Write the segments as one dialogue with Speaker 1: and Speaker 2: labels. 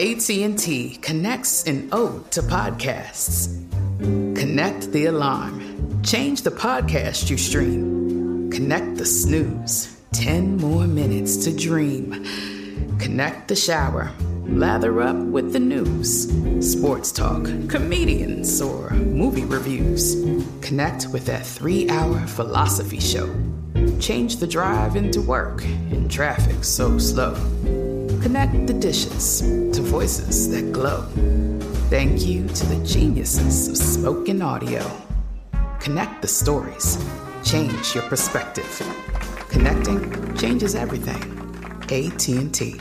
Speaker 1: AT&T connects an ode to podcasts. Connect the alarm. Change the podcast you stream. Connect the snooze. 10 more minutes to dream. Connect the shower. Lather up with the news. Sports talk, comedians, or movie reviews. Connect with that 3-hour philosophy show. Change the drive into work in traffic so slow. Connect the dishes to voices that glow. Thank you to the geniuses of spoken audio. Connect the stories. Change your perspective. Connecting changes everything. AT&T.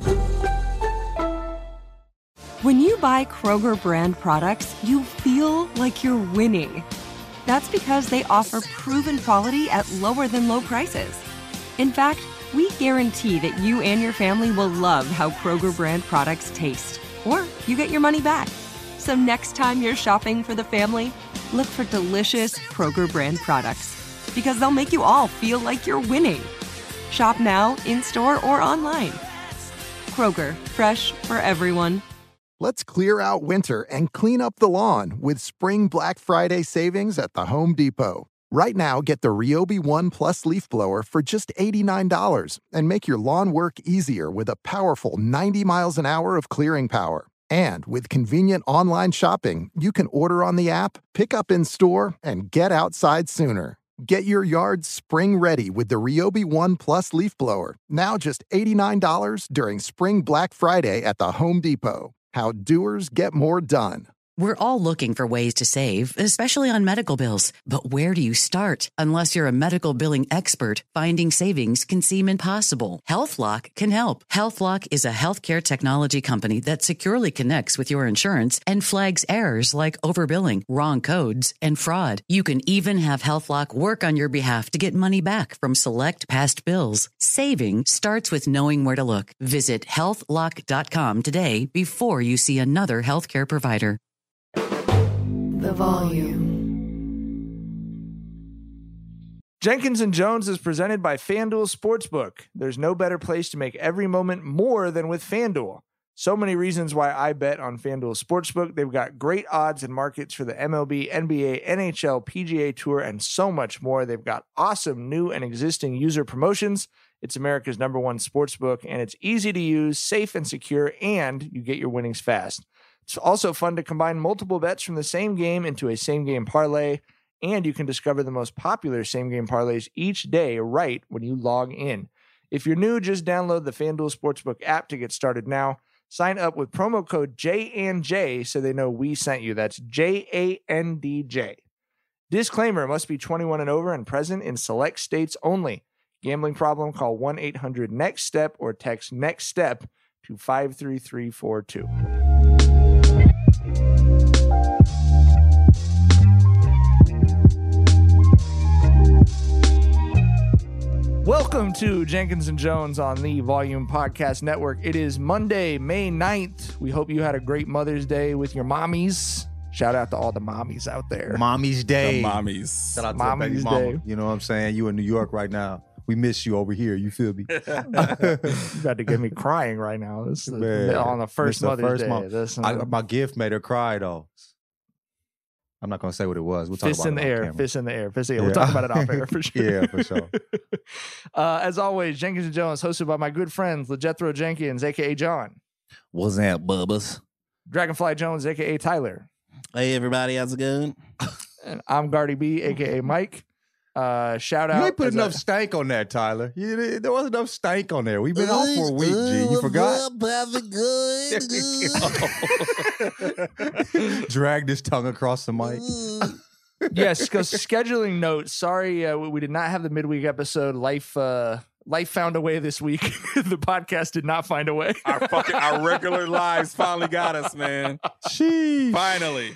Speaker 2: When you buy Kroger brand products, you feel like you're winning. That's because they offer proven quality at lower than low prices. In fact, we guarantee that you and your family will love how Kroger brand products taste, or you get your money back. So next time you're shopping for the family, look for delicious Kroger brand products, because they'll make you all feel like you're winning. Shop now, in-store, or online. Kroger, fresh for everyone.
Speaker 3: Let's clear out winter and clean up the lawn with Spring Black Friday savings at the Home Depot. Right now, get the Ryobi One Plus leaf blower for just $89 and make your lawn work easier with a powerful 90 miles an hour of clearing power. And with convenient online shopping, you can order on the app, pick up in store, and get outside sooner. Get your yard spring ready with the Ryobi One Plus leaf blower, now just $89 during Spring Black Friday at the Home Depot. How doers get more done.
Speaker 4: We're all looking for ways to save, especially on medical bills. But where do you start? Unless you're a medical billing expert, finding savings can seem impossible. HealthLock can help. HealthLock is a healthcare technology company that securely connects with your insurance and flags errors like overbilling, wrong codes, and fraud. You can even have HealthLock work on your behalf to get money back from select past bills. Saving starts with knowing where to look. Visit healthlock.com today before you see another healthcare provider.
Speaker 5: The volume.
Speaker 6: Jenkins and Jones is presented by FanDuel Sportsbook. There's no better place to make every moment more than with FanDuel. So many reasons why I bet on FanDuel Sportsbook. They've got great odds and markets for the MLB, NBA, NHL, PGA Tour, and so much more. They've got awesome new and existing user promotions. It's America's #1 sportsbook, and it's easy to use, safe and secure, and you get your winnings fast. It's also fun to combine multiple bets from the same game into a same-game parlay, and you can discover the most popular same-game parlays each day right when you log in. If you're new, just download the FanDuel Sportsbook app to get started now. Sign up with promo code JANJ so they know we sent you. That's JANDJ. Disclaimer, must be 21 and over and present in select states only. Gambling problem? Call 1-800-NEXT-STEP or text NEXT-STEP to 53342. Welcome to Jenkins and Jones on the Volume Podcast Network. It is Monday, May 9th. We hope you had a great Mother's Day with your mommies. Shout out to all the mommies out there.
Speaker 7: Mommy's Day.
Speaker 8: The mommies.
Speaker 7: Shout out to
Speaker 6: Mommy's
Speaker 7: the baby mama.
Speaker 6: Day.
Speaker 7: You know what I'm saying? You in New York right now. We miss you over here. You feel me?
Speaker 6: You got to get me crying right now. This is on the first Mother's Day.
Speaker 7: My gift made her cry, though. I'm not going to say what it was. We'll talk
Speaker 6: Fist
Speaker 7: about
Speaker 6: in the
Speaker 7: it on
Speaker 6: air.
Speaker 7: camera.
Speaker 6: Fist in the air. Fist in the air. We'll talk about it off air for sure.
Speaker 7: Yeah, for sure.
Speaker 6: As always, Jenkins and Jones, hosted by my good friends, LeJethro Jenkins, a.k.a. John.
Speaker 8: What's that, Bubbas?
Speaker 6: Dragonfly Jones, a.k.a. Tyler.
Speaker 8: Hey, everybody. How's it going?
Speaker 6: And I'm Gardy B, a.k.a. Mike. Shout out.
Speaker 7: You ain't put enough stank on that, Tyler. There wasn't enough stank on there. We've been off for a week, G. You forgot? Drag this tongue across the mic.
Speaker 6: Yes, because scheduling notes. Sorry, we did not have the midweek episode. Life found a way this week. The podcast did not find a way.
Speaker 8: Our regular lives finally got us, man.
Speaker 7: Sheesh.
Speaker 8: Finally.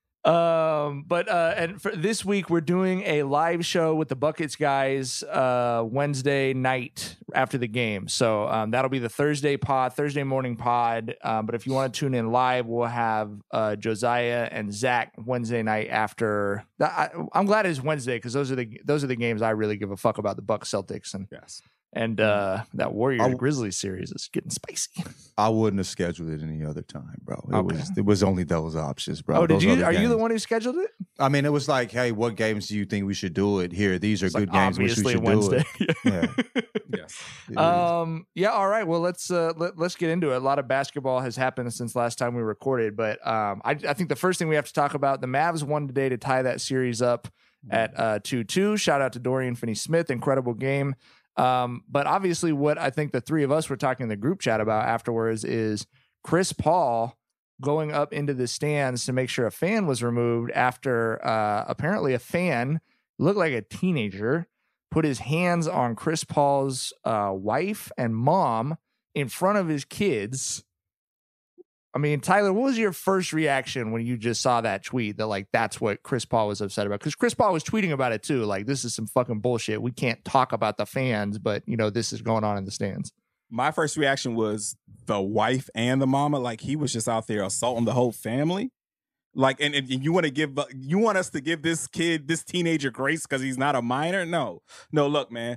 Speaker 6: And for this week, we're doing a live show with the Buckets guys Wednesday night after the game. So that'll be the Thursday morning pod. But if you want to tune in live, we'll have Josiah and Zach Wednesday night after. I'm glad it's Wednesday because those are the games I really give a fuck about, the Bucks Celtics, and
Speaker 8: yes.
Speaker 6: And that Warrior Grizzlies series is getting spicy.
Speaker 7: I wouldn't have scheduled it any other time, bro. It was only those options, bro.
Speaker 6: Oh, did you? Are you the one who scheduled it?
Speaker 7: I mean, it was like, hey, what games do you think we should do it? Here, these are
Speaker 6: It's
Speaker 7: good
Speaker 6: like,
Speaker 7: games. We
Speaker 6: obviously
Speaker 7: should
Speaker 6: Wednesday.
Speaker 7: do it. Yeah.
Speaker 8: Yes.
Speaker 6: Yeah. All right. Well, let's get into it. A lot of basketball has happened since last time we recorded, but I think the first thing we have to talk about, the Mavs won today to tie that series up at 2-2. Shout out to Dorian Finney-Smith. Incredible game. But obviously what I think the three of us were talking in the group chat about afterwards is Chris Paul going up into the stands to make sure a fan was removed after apparently a fan, looked like a teenager, put his hands on Chris Paul's wife and mom in front of his kids. I mean, Tyler, what was your first reaction when you just saw that tweet that, like, that's what Chris Paul was upset about? Because Chris Paul was tweeting about it too. Like, this is some fucking bullshit. We can't talk about the fans, but, you know, this is going on in the stands.
Speaker 8: My first reaction was the wife and the mama. Like, he was just out there assaulting the whole family. Like, and you want us to give this teenager grace because he's not a minor? No, look, man.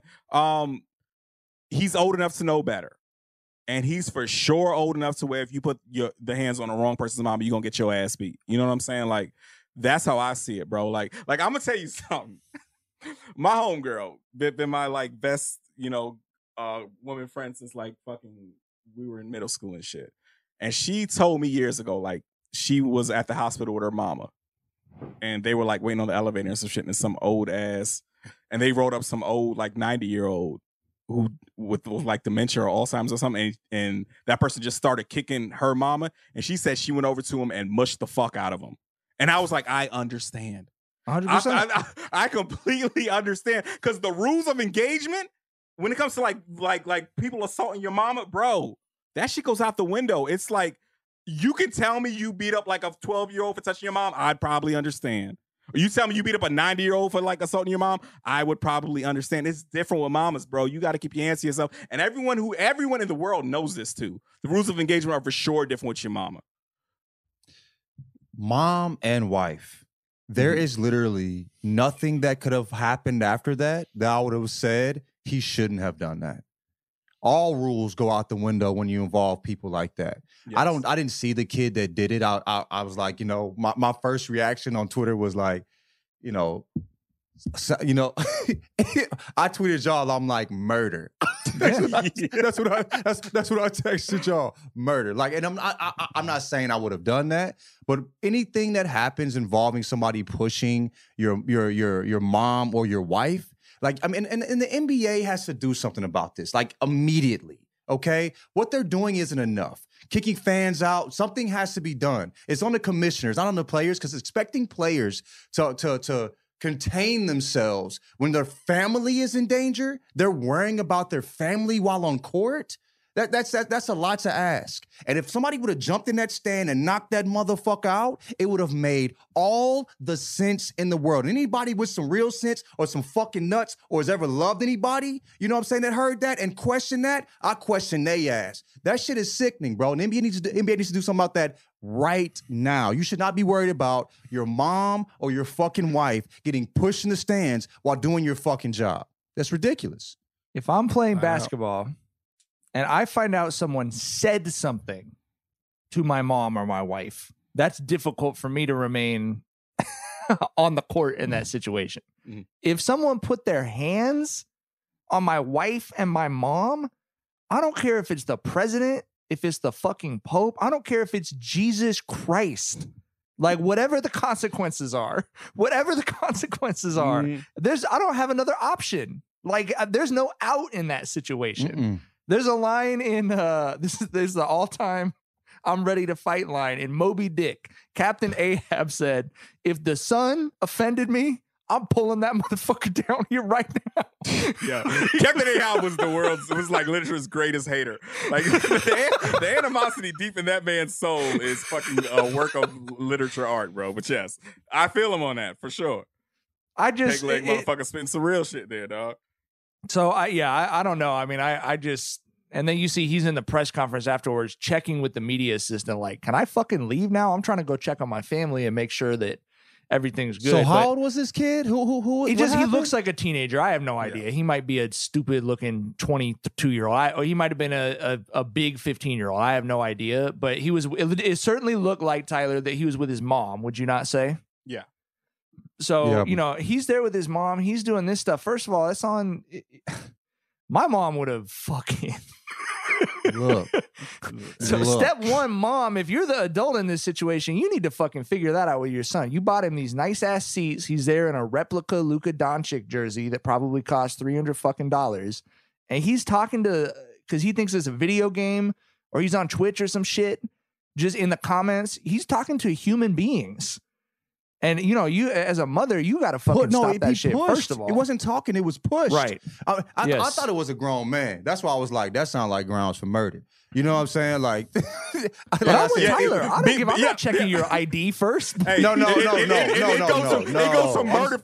Speaker 8: He's old enough to know better. And he's for sure old enough to where if you put the hands on the wrong person's mama, you're going to get your ass beat. You know what I'm saying? Like, that's how I see it, bro. Like I'm going to tell you something. My homegirl, been my, like, best, you know, woman friend since, like, fucking we were in middle school and shit. And she told me years ago, like, she was at the hospital with her mama. And they were, like, waiting on the elevator and some shit, and some old ass. And they wrote up some old, like, 90-year-old who with like dementia or Alzheimer's or something, and that person just started kicking her mama, and she said she went over to him and mushed the fuck out of him. And I was like, I understand.
Speaker 6: 100%.
Speaker 8: I completely understand, because the rules of engagement when it comes to like people assaulting your mama, bro, that shit goes out the window. It's like, you can tell me you beat up like a 12-year-old for touching your mom, I'd probably understand. Or you tell me you beat up a 90-year-old for, like, assaulting your mom, I would probably understand. It's different with mamas, bro. You got to keep your hands to yourself. And everyone in the world knows this too. The rules of engagement are for sure different with your mama.
Speaker 7: Mom and wife. There is literally nothing that could have happened after that I would have said he shouldn't have done that. All rules go out the window when you involve people like that. Yes. I didn't see the kid that did it. I was like, you know, my first reaction on Twitter was like, you know, I tweeted y'all, I'm like, murder. That's what I texted y'all, murder. Like, and I'm not saying I would have done that, but anything that happens involving somebody pushing your mom or your wife, like, I mean, and the NBA has to do something about this, like, immediately, okay? What they're doing isn't enough. Kicking fans out, something has to be done. It's on the commissioners, not on the players, because expecting players to contain themselves when their family is in danger, they're worrying about their family while on court. That's a lot to ask. And if somebody would have jumped in that stand and knocked that motherfucker out, it would have made all the sense in the world. Anybody with some real sense or some fucking nuts or has ever loved anybody, you know what I'm saying, that heard that and questioned that, I question they ass. That shit is sickening, bro. And the NBA needs to do something about that right now. You should not be worried about your mom or your fucking wife getting pushed in the stands while doing your fucking job. That's ridiculous.
Speaker 6: If I'm playing basketball and I find out someone said something to my mom or my wife, that's difficult for me to remain on the court in that situation. Mm-hmm. If someone put their hands on my wife and my mom, I don't care if it's the president, if it's the fucking Pope, I don't care if it's Jesus Christ. Like, whatever the consequences are, I don't have another option. Like, there's no out in that situation. Mm-mm. There's a line in this is the all-time I'm ready to fight line in Moby Dick. Captain Ahab said, "If the sun offended me, I'm pulling that motherfucker down here right now."
Speaker 8: Yeah, Captain Ahab was like literature's greatest hater. Like, the animosity deep in that man's soul is fucking a work of literature art, bro. But yes, I feel him on that for sure. Motherfucker spitting some real shit there, dog.
Speaker 6: So I don't know. I mean, I just, and then you see he's in the press conference afterwards checking with the media assistant, like, can I fucking leave now? I'm trying to go check on my family and make sure that everything's good.
Speaker 7: So
Speaker 6: But
Speaker 7: how old was this kid? Who?
Speaker 6: he looks like a teenager. I have no idea. He might be a stupid looking 22-year-old. Or he might have been a big 15-year-old. I have no idea. But it certainly looked like, Tyler, that he was with his mom. Would you not say?
Speaker 8: Yeah.
Speaker 6: So, he's there with his mom. He's doing this stuff. First of all, it's on. My mom would have fucking.
Speaker 7: Look.
Speaker 6: Step one, mom, if you're the adult in this situation, you need to fucking figure that out with your son. You bought him these nice ass seats. He's there in a replica Luka Doncic jersey that probably cost $300 fucking dollars. And he's talking because he thinks it's a video game or he's on Twitch or some shit. Just in the comments, he's talking to human beings. And, you as a mother, you got to fucking stop that shit,
Speaker 7: pushed.
Speaker 6: First of all.
Speaker 7: It wasn't talking, it was pushed.
Speaker 6: Right.
Speaker 7: I thought it was a grown man. That's why I was like, that sounds like grounds for murder. You know what I'm saying? Like,
Speaker 6: But I'm with Tyler. I'm not checking your ID first.
Speaker 8: Hey,
Speaker 7: No.
Speaker 8: It goes from murder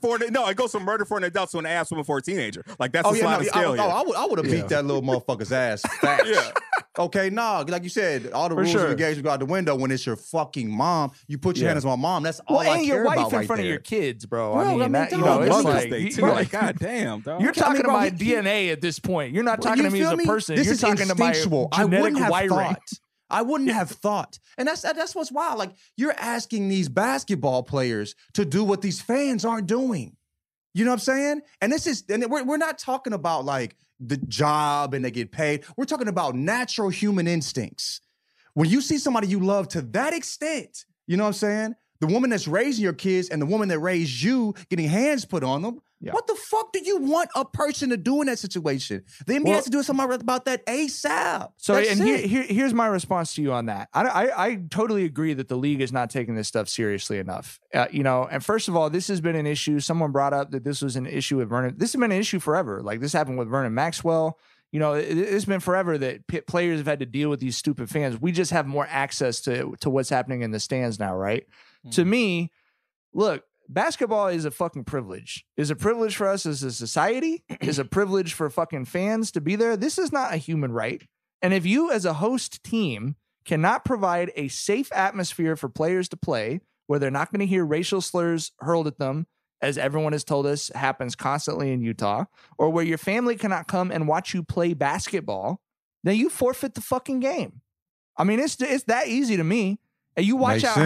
Speaker 8: for an adult to an ass woman for a teenager. Like, that's the sliding scale here.
Speaker 7: I would have beat that little motherfucker's ass. Facts.
Speaker 8: Yeah.
Speaker 7: Okay, like you said, all the rules of engagement go out the window when it's your fucking mom. You put your hands on my mom. That's all I care about
Speaker 6: and your wife in
Speaker 7: right
Speaker 6: front
Speaker 7: there.
Speaker 6: of your kids, bro.
Speaker 7: Bro,
Speaker 6: it's
Speaker 8: Mother's
Speaker 6: like,
Speaker 8: Day, too.
Speaker 6: you're
Speaker 8: Like, God damn, dog.
Speaker 6: You're talking to
Speaker 7: bro,
Speaker 6: my DNA at this point. You're not talking to me as a person.
Speaker 7: This
Speaker 6: You're
Speaker 7: is
Speaker 6: talking to my
Speaker 7: instinctual.
Speaker 6: genetic wiring.
Speaker 7: I wouldn't have thought. And that's what's wild. Like, you're asking these basketball players to do what these fans aren't doing. You know what I'm saying? And we're not talking about like the job and they get paid. We're talking about natural human instincts. When you see somebody you love to that extent, you know what I'm saying? The woman that's raising your kids and the woman that raised you getting hands put on them. Yeah. What the fuck do you want a person to do in that situation? The NBA has to do something about that ASAP.
Speaker 6: So, here's my response to you on that. I totally agree that the league is not taking this stuff seriously enough. And first of all, this has been an issue. Someone brought up that this was an issue with Vernon. This has been an issue forever. Like, this happened with Vernon Maxwell. It's been forever that players have had to deal with these stupid fans. We just have more access to what's happening in the stands now, right? Mm-hmm. To me, look, basketball is a fucking privilege. Is a privilege for us as a society. Is a privilege for fucking fans to be there. This is not a human right. And if you as a host team cannot provide a safe atmosphere for players to play, where they're not going to hear racial slurs hurled at them, as everyone has told us happens constantly in Utah, or where your family cannot come and watch you play basketball, then you forfeit the fucking game. I mean, it's that easy to me. And you watch out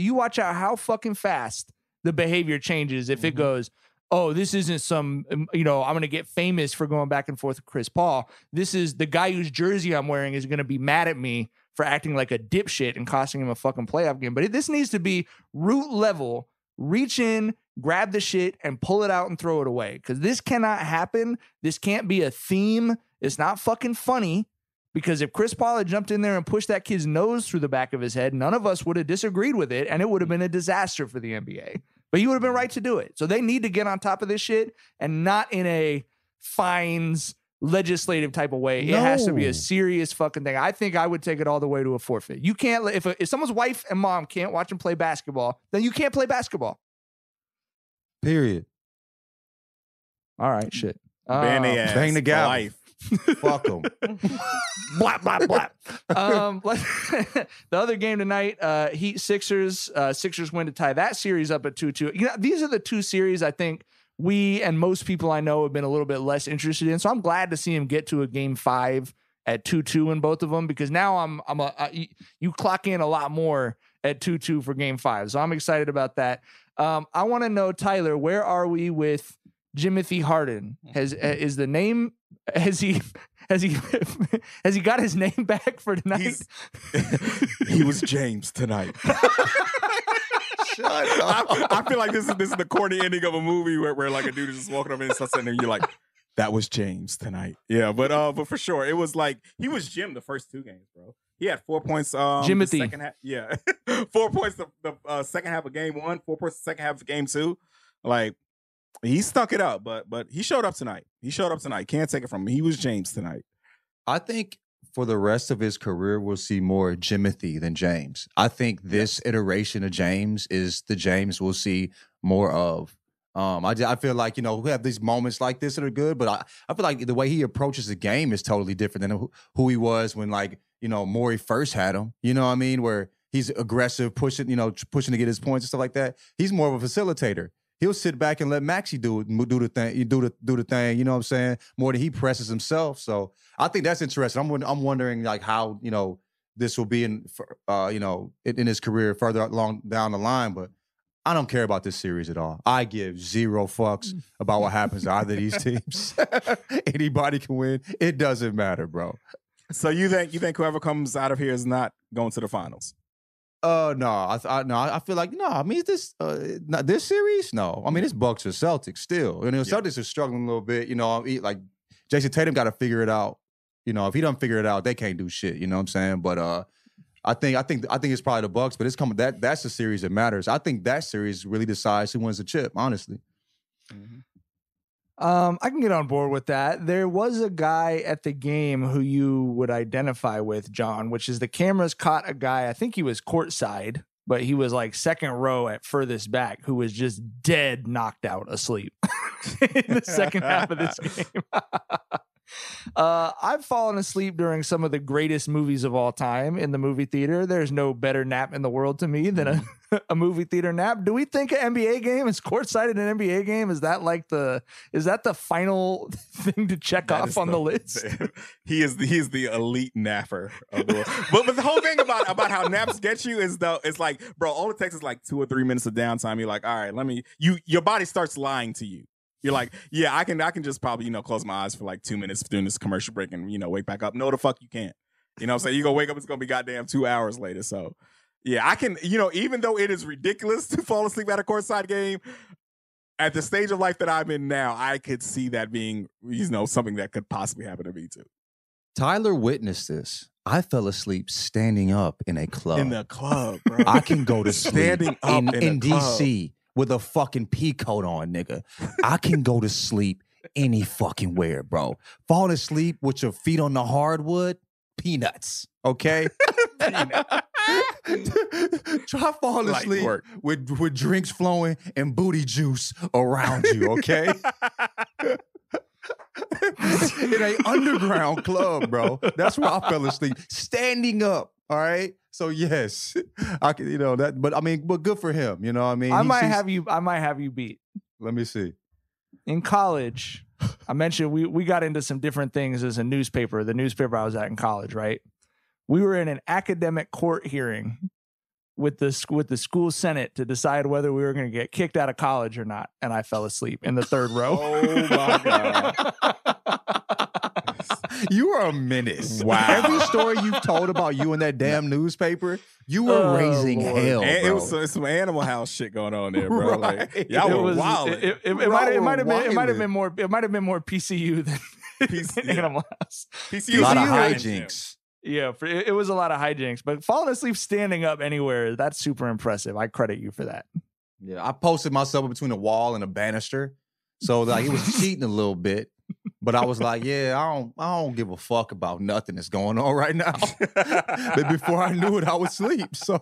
Speaker 6: how fucking fast the behavior changes if it goes, oh, this isn't some, I'm going to get famous for going back and forth with Chris Paul. This is the guy whose jersey I'm wearing is going to be mad at me for acting like a dipshit and costing him a fucking playoff game. But this needs to be root level. Reach in, grab the shit, and pull it out and throw it away. Because this cannot happen. This can't be a theme. It's not fucking funny. Because if Chris Paul had jumped in there and pushed that kid's nose through the back of his head, none of us would have disagreed with it, and it would have been a disaster for the NBA. But he would have been right to do it. So they need to get on top of this shit, and not in a fines legislative type of way. No. It has to be a serious fucking thing. I think I would take it all the way to a forfeit. You can't, if someone's wife and mom can't watch them play basketball, then you can't play basketball.
Speaker 7: Period.
Speaker 6: All right, shit.
Speaker 7: Bang the gavel.
Speaker 8: Life.
Speaker 7: Fuck them.
Speaker 6: Blah, blah, blah. The other game tonight, Heat Sixers. Sixers win to tie that series up at 2-2. These are the two series I think we and most people I know have been a little bit less interested in. So I'm glad to see him get to a game 5 at 2-2 in both of them, because now you clock in a lot more at 2-2 for game 5. So I'm excited about that. I want to know, Tyler, where are we with Jimothy Harden? Has he got his name back for tonight?
Speaker 8: He was James tonight.
Speaker 7: Shut up.
Speaker 8: I feel like this is the corny ending of a movie where like a dude is just walking up and something and you're like, that was James tonight. Yeah, but for sure, it was like he was Jim the first 2 games, bro. He had 4 points.
Speaker 6: Jimothy.
Speaker 8: The second half, yeah, 4 points the second half of game 1, 4 points the second half of game 2. Like, he stuck it out, but he showed up tonight. Can't take it from him. He was James tonight.
Speaker 7: I think for the rest of his career, we'll see more Jimothy than James. I think this iteration of James is the James we'll see more of. I feel like, we have these moments like this that are good, but I feel like the way he approaches the game is totally different than who he was when, like, Morey first had him. You know what I mean? Where he's aggressive, pushing to get his points and stuff like that. He's more of a facilitator. He'll sit back and let Maxey do the thing. You know what I'm saying? More than he presses himself. So I think that's interesting. I'm wondering like how this will be in his career further along down the line. But I don't care about this series at all. I give zero fucks about what happens to either of these teams. Anybody can win. It doesn't matter, bro.
Speaker 8: So you think whoever comes out of here is not going to the finals?
Speaker 7: No, I feel like no. I mean, this series, no. I mean, it's Bucks or Celtics still. Celtics are struggling a little bit. Like Jason Tatum got to figure it out. If he doesn't figure it out, they can't do shit. You know what I'm saying? But I think it's probably the Bucks. But it's coming. That's the series that matters. I think that series really decides who wins the chip. Honestly.
Speaker 8: Mm-hmm.
Speaker 6: I can get on board with that. There was a guy at the game who you would identify with, John, which is the cameras caught a guy. I think he was courtside, but he was like second row at furthest back, who was just dead knocked out asleep in the second half of this game. I've fallen asleep during some of the greatest movies of all time in the movie theater. There's no better nap in the world to me than a movie theater nap. Do we think an NBA game is courtside in an NBA game? Is that the final thing to check off on the list?
Speaker 8: He is the elite napper of the world. But the whole thing about how naps get you is though it's like, bro, all it takes is like 2 or 3 minutes of downtime. You're like, all right, your body starts lying to you. You're like, yeah, I can just probably, close my eyes for like 2 minutes during this commercial break and, wake back up. No, the fuck you can't. You know what I'm saying? You're going to wake up, it's going to be goddamn 2 hours later. So, yeah, I can, even though it is ridiculous to fall asleep at a courtside game, at the stage of life that I'm in now, I could see that being, something that could possibly happen to me too.
Speaker 7: Tyler witnessed this. I fell asleep standing up in a club.
Speaker 8: In the club, bro.
Speaker 7: I can go to sleep
Speaker 8: standing up
Speaker 7: in DC. With a fucking pea coat on, nigga. I can go to sleep any fucking where, bro. Falling asleep with your feet on the hardwood, peanuts, okay? Try falling asleep with drinks flowing and booty juice around you, okay? In an underground club, bro. That's where I fell asleep, standing up. All right. So yes, I can, that, but I mean, but good for him. You know what I mean?
Speaker 6: I might have you beat.
Speaker 7: Let me see.
Speaker 6: In college, I mentioned we got into some different things as a newspaper, the newspaper I was at in college, right? We were in an academic court hearing with the school senate to decide whether we were going to get kicked out of college or not. And I fell asleep in the third row.
Speaker 8: Oh my God.
Speaker 7: You are a menace.
Speaker 8: Wow.
Speaker 7: Every story you've told about you in that damn newspaper, you were raising hell, bro.
Speaker 8: It was some Animal House shit going on there, bro.
Speaker 7: Right.
Speaker 8: Like, y'all were wild.
Speaker 6: It might have been more PCU than Animal House.
Speaker 8: PCU,
Speaker 7: a lot of hijinks.
Speaker 6: Yeah, it was a lot of hijinks. But falling asleep standing up anywhere, that's super impressive. I credit you for that.
Speaker 7: Yeah, I posted myself between a wall and a banister. So like it was cheating a little bit. But I was like, yeah, I don't give a fuck about nothing that's going on right now. But before I knew it, I was asleep. So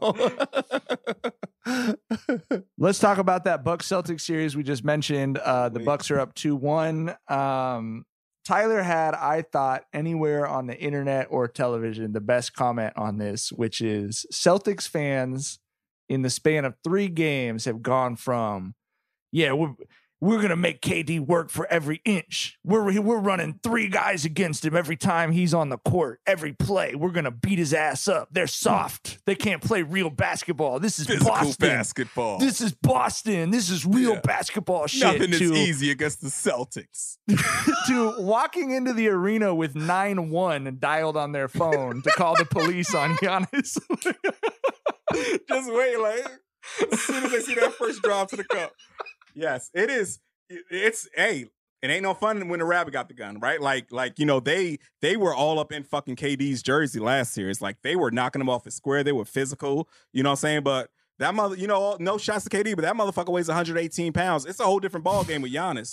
Speaker 6: let's talk about that Bucks Celtics series we just mentioned. The Bucks are up 2-1. Tyler had, I thought, anywhere on the internet or television, the best comment on this, which is Celtics fans in the span of 3 games have gone from, yeah, we're going to make KD work for every inch. We're running 3 guys against him every time he's on the court. Every play, we're going to beat his ass up. They're soft. They can't play real basketball. This is
Speaker 8: physical
Speaker 6: Boston.
Speaker 8: Basketball.
Speaker 6: This is Boston. This is real basketball shit.
Speaker 8: Nothing is easy against the Celtics.
Speaker 6: To walking into the arena with 9-1 dialed on their phone to call the police on Giannis.
Speaker 8: Just wait, like, as soon as they see that first drive to the cup. Yes, it is. It ain't no fun when the rabbit got the gun, right? Like they were all up in fucking KD's jersey last series. Like they were knocking him off his square. They were physical, you know what I'm saying? But that no shots to KD, but that motherfucker weighs 118 pounds. It's a whole different ball game with Giannis.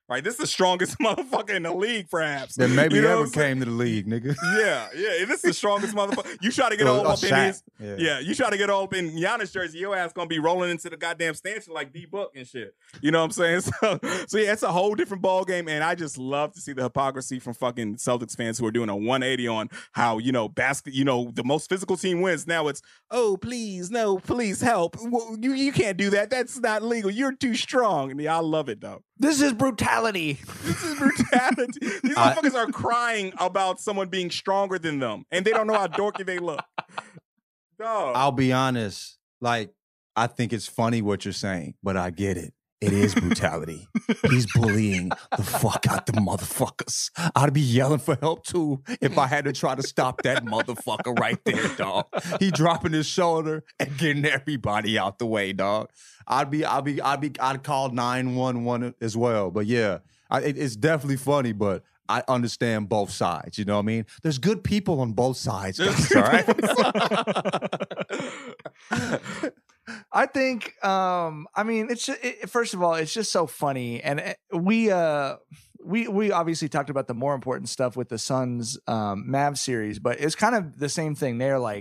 Speaker 8: Right, this is the strongest motherfucker in the league, perhaps.
Speaker 7: That maybe
Speaker 8: You know
Speaker 7: ever
Speaker 8: what I'm saying?
Speaker 7: came to the league, nigga.
Speaker 8: Yeah, this is the strongest motherfucker. You try to get
Speaker 7: Or
Speaker 8: all up in
Speaker 7: Shaq.
Speaker 8: his,
Speaker 7: Yeah.
Speaker 8: you try to get all up in Giannis jersey, your ass gonna be rolling into the goddamn stanchion like D-Book and shit. You know what I'm saying? So yeah, it's a whole different ball game, and I just love to see the hypocrisy from fucking Celtics fans who are doing a 180 on how the most physical team wins. Now it's please help. Well, you can't do that. That's not legal. You're too strong. And I love it though.
Speaker 6: This is brutality.
Speaker 8: This is brutality. These motherfuckers are crying about someone being stronger than them, and they don't know how dorky they look. Dog.
Speaker 7: I'll be honest. Like, I think it's funny what you're saying, but I get it. It is brutality. He's bullying the fuck out the motherfuckers. I'd be yelling for help too if I had to try to stop that motherfucker right there, dog. He dropping his shoulder and getting everybody out the way, dog. I'd call 911 as well. But yeah, it's definitely funny, but I understand both sides. You know what I mean? There's good people on both sides, guys, all right?
Speaker 6: I think, first of all, it's just so funny. And we obviously talked about the more important stuff with the Suns Mavs series, but it's kind of the same thing there. Like,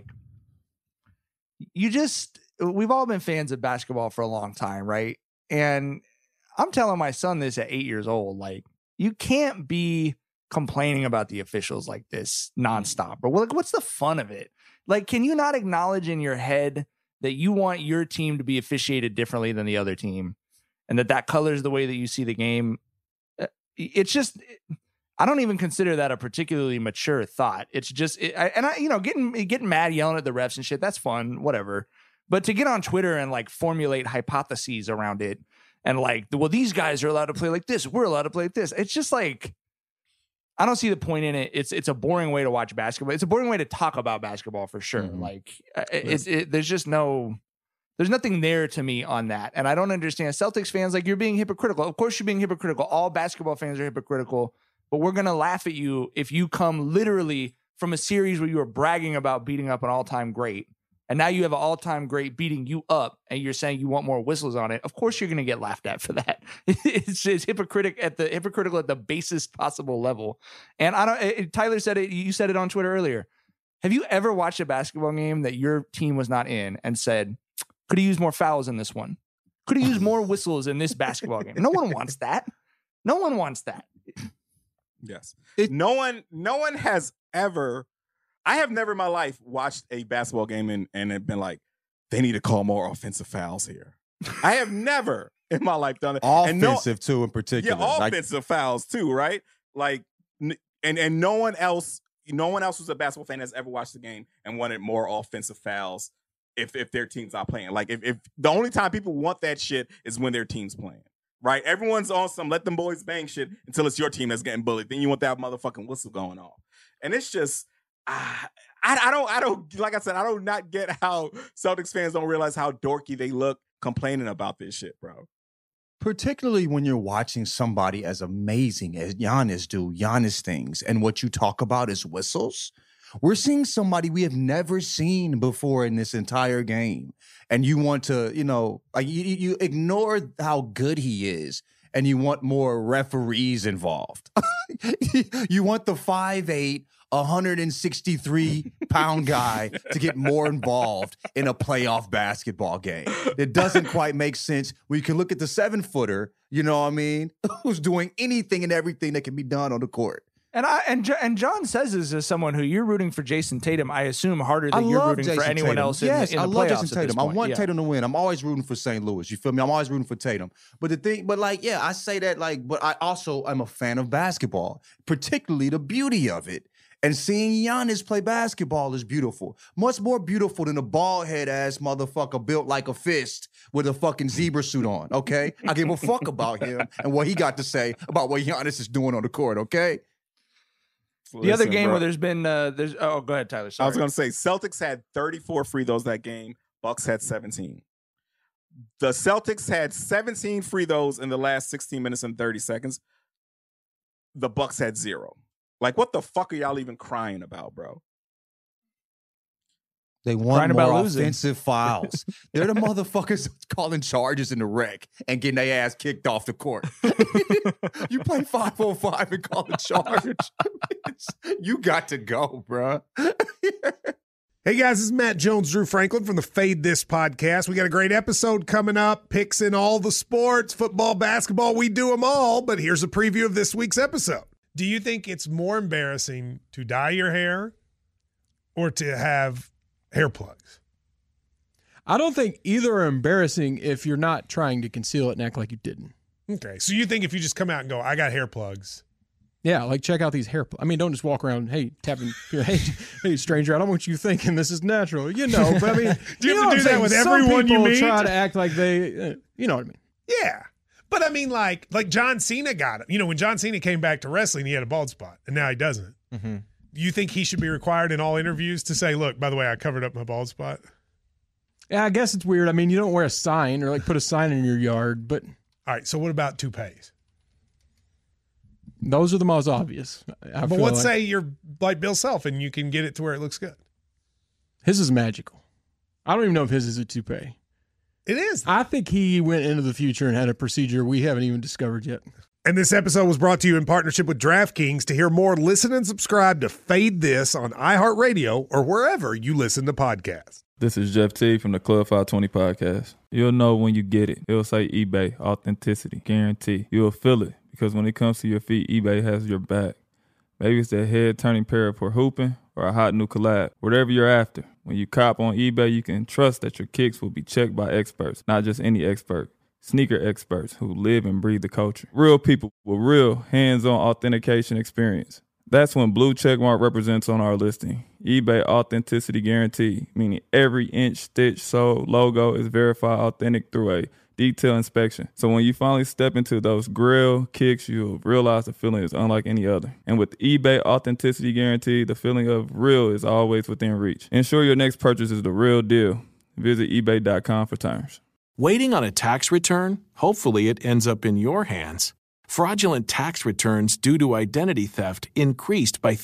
Speaker 6: we've all been fans of basketball for a long time, right? And I'm telling my son this at 8 years old, like, you can't be complaining about the officials like this nonstop. But like, what's the fun of it? Like, can you not acknowledge in your head that you want your team to be officiated differently than the other team, and that colors the way that you see the game? It's just, I don't even consider that a particularly mature thought. It's just, getting mad, yelling at the refs and shit, that's fun, whatever. But to get on Twitter and like formulate hypotheses around it, and like, well, these guys are allowed to play like this, we're allowed to play like this. It's just like, I don't see the point in it. It's a boring way to watch basketball. It's a boring way to talk about basketball for sure. Mm-hmm. Like, there's nothing there to me on that. And I don't understand Celtics fans. Like, you're being hypocritical. Of course you're being hypocritical. All basketball fans are hypocritical, but we're going to laugh at you if you come literally from a series where you were bragging about beating up an all-time great. And now you have an all-time great beating you up, and you're saying you want more whistles on it. Of course, you're going to get laughed at for that. It's hypocritical at the basest possible level. And Tyler said it. You said it on Twitter earlier. Have you ever watched a basketball game that your team was not in and said, could have used more fouls in this one? Could have used more whistles in this basketball game? No one wants that. No one wants that.
Speaker 8: Yes. No one has ever. I have never in my life watched a basketball game and have been like, they need to call more offensive fouls here. I have never in my life done it.
Speaker 7: Offensive too, in particular.
Speaker 8: Yeah, offensive fouls too, right? Like, and no one else who's a basketball fan has ever watched the game and wanted more offensive fouls if their team's not playing. Like, if the only time people want that shit is when their team's playing. Right? Everyone's on some let them boys bang shit until it's your team that's getting bullied. Then you want that motherfucking whistle going on. And it's just, I don't, like I said, I do not get how Celtics fans don't realize how dorky they look complaining about this shit, bro.
Speaker 7: Particularly when you're watching somebody as amazing as Giannis things, and what you talk about is whistles. We're seeing somebody we have never seen before in this entire game. And you want to, you ignore how good he is, and you want more referees involved. You want the 5'8", 163-pound guy to get more involved in a playoff basketball game. It doesn't quite make sense. We can look at the 7-footer, you know what I mean, who's doing anything and everything that can be done on the court.
Speaker 6: And John says this as someone who you're rooting for Jason Tatum, I assume harder than you're rooting for anyone else in the playoffs.
Speaker 7: Yes, I love Jason Tatum. I want
Speaker 6: yeah.
Speaker 7: Tatum to win. I'm always rooting for St. Louis. You feel me? I'm always rooting for Tatum. But I say that, but I also am a fan of basketball, particularly the beauty of it. And seeing Giannis play basketball is beautiful. Much more beautiful than a bald head ass motherfucker built like a fist with a fucking zebra suit on, okay? I give a fuck about him and what he got to say about what Giannis is doing on the court, okay?
Speaker 6: The other game where there's been go ahead, Tyler. Sorry.
Speaker 8: I was going to say Celtics had 34 free throws that game. Bucks had 17. The Celtics had 17 free throws in the last 16 minutes and 30 seconds. The Bucks had 0. Like, what the fuck are y'all even crying about, bro?
Speaker 7: They want
Speaker 6: Crying
Speaker 7: more
Speaker 6: about losing.
Speaker 7: offensive fouls. They're the motherfuckers calling charges in the wreck and getting their ass kicked off the court. You play 5-on-5 and call a charge. You got to go, bro.
Speaker 9: Hey guys, this is Matt Jones, Drew Franklin from the Fade This podcast. We got a great episode coming up. Picks in all the sports, football, basketball, we do them all. But here's a preview of this week's episode. Do you think it's more embarrassing to dye your hair or to have hair plugs?
Speaker 10: I don't think either are embarrassing if you're not trying to conceal it and act like you didn't.
Speaker 9: Okay, so you think if you just come out and go, I got hair plugs.
Speaker 10: Yeah, like check out these hair plugs. I mean, don't just walk around, hey, tapping, hey, stranger, I don't want you thinking this is natural. You know, but I mean,
Speaker 9: do you have to do that with everyone you meet?
Speaker 10: Try to act like they, you know what I mean?
Speaker 9: Yeah. But I mean, like John Cena got it. You know, when John Cena came back to wrestling, he had a bald spot, and now he doesn't. Mm-hmm. You think he should be required in all interviews to say, look, by the way, I covered up my bald spot?
Speaker 10: Yeah, I guess it's weird. I mean, you don't wear a sign or like put a sign in your yard, but.
Speaker 9: All right, so what about toupees?
Speaker 10: Those are the most obvious.
Speaker 9: But let's say you're like Bill Self and you can get it to where it looks good.
Speaker 10: His is magical. I don't even know if his is a toupee.
Speaker 9: It is.
Speaker 10: I think he went into the future and had a procedure we haven't even discovered yet.
Speaker 9: And this episode was brought to you in partnership with DraftKings. To hear more, listen and subscribe to Fade This on iHeartRadio or wherever you listen to podcasts.
Speaker 11: This is Jeff T from the Club 520 podcast. You'll know when you get it. It'll say eBay, authenticity, guarantee. You'll feel it because when it comes to your feet, eBay has your back. Maybe it's that head-turning pair for hooping or a hot new collab. Whatever you're after, when you cop on eBay, you can trust that your kicks will be checked by experts, not just any expert. Sneaker experts who live and breathe the culture. Real people with real hands-on authentication experience. That's when blue checkmark represents on our listing. eBay Authenticity Guarantee, meaning every inch, stitch, sole, logo is verified authentic through a detailed inspection. So when you finally step into those grill kicks, you'll realize the feeling is unlike any other. And with eBay Authenticity Guarantee, the feeling of real is always within reach. Ensure your next purchase is the real deal. Visit ebay.com for terms.
Speaker 12: Waiting on a tax return? Hopefully it ends up in your hands. Fraudulent tax returns due to identity theft increased by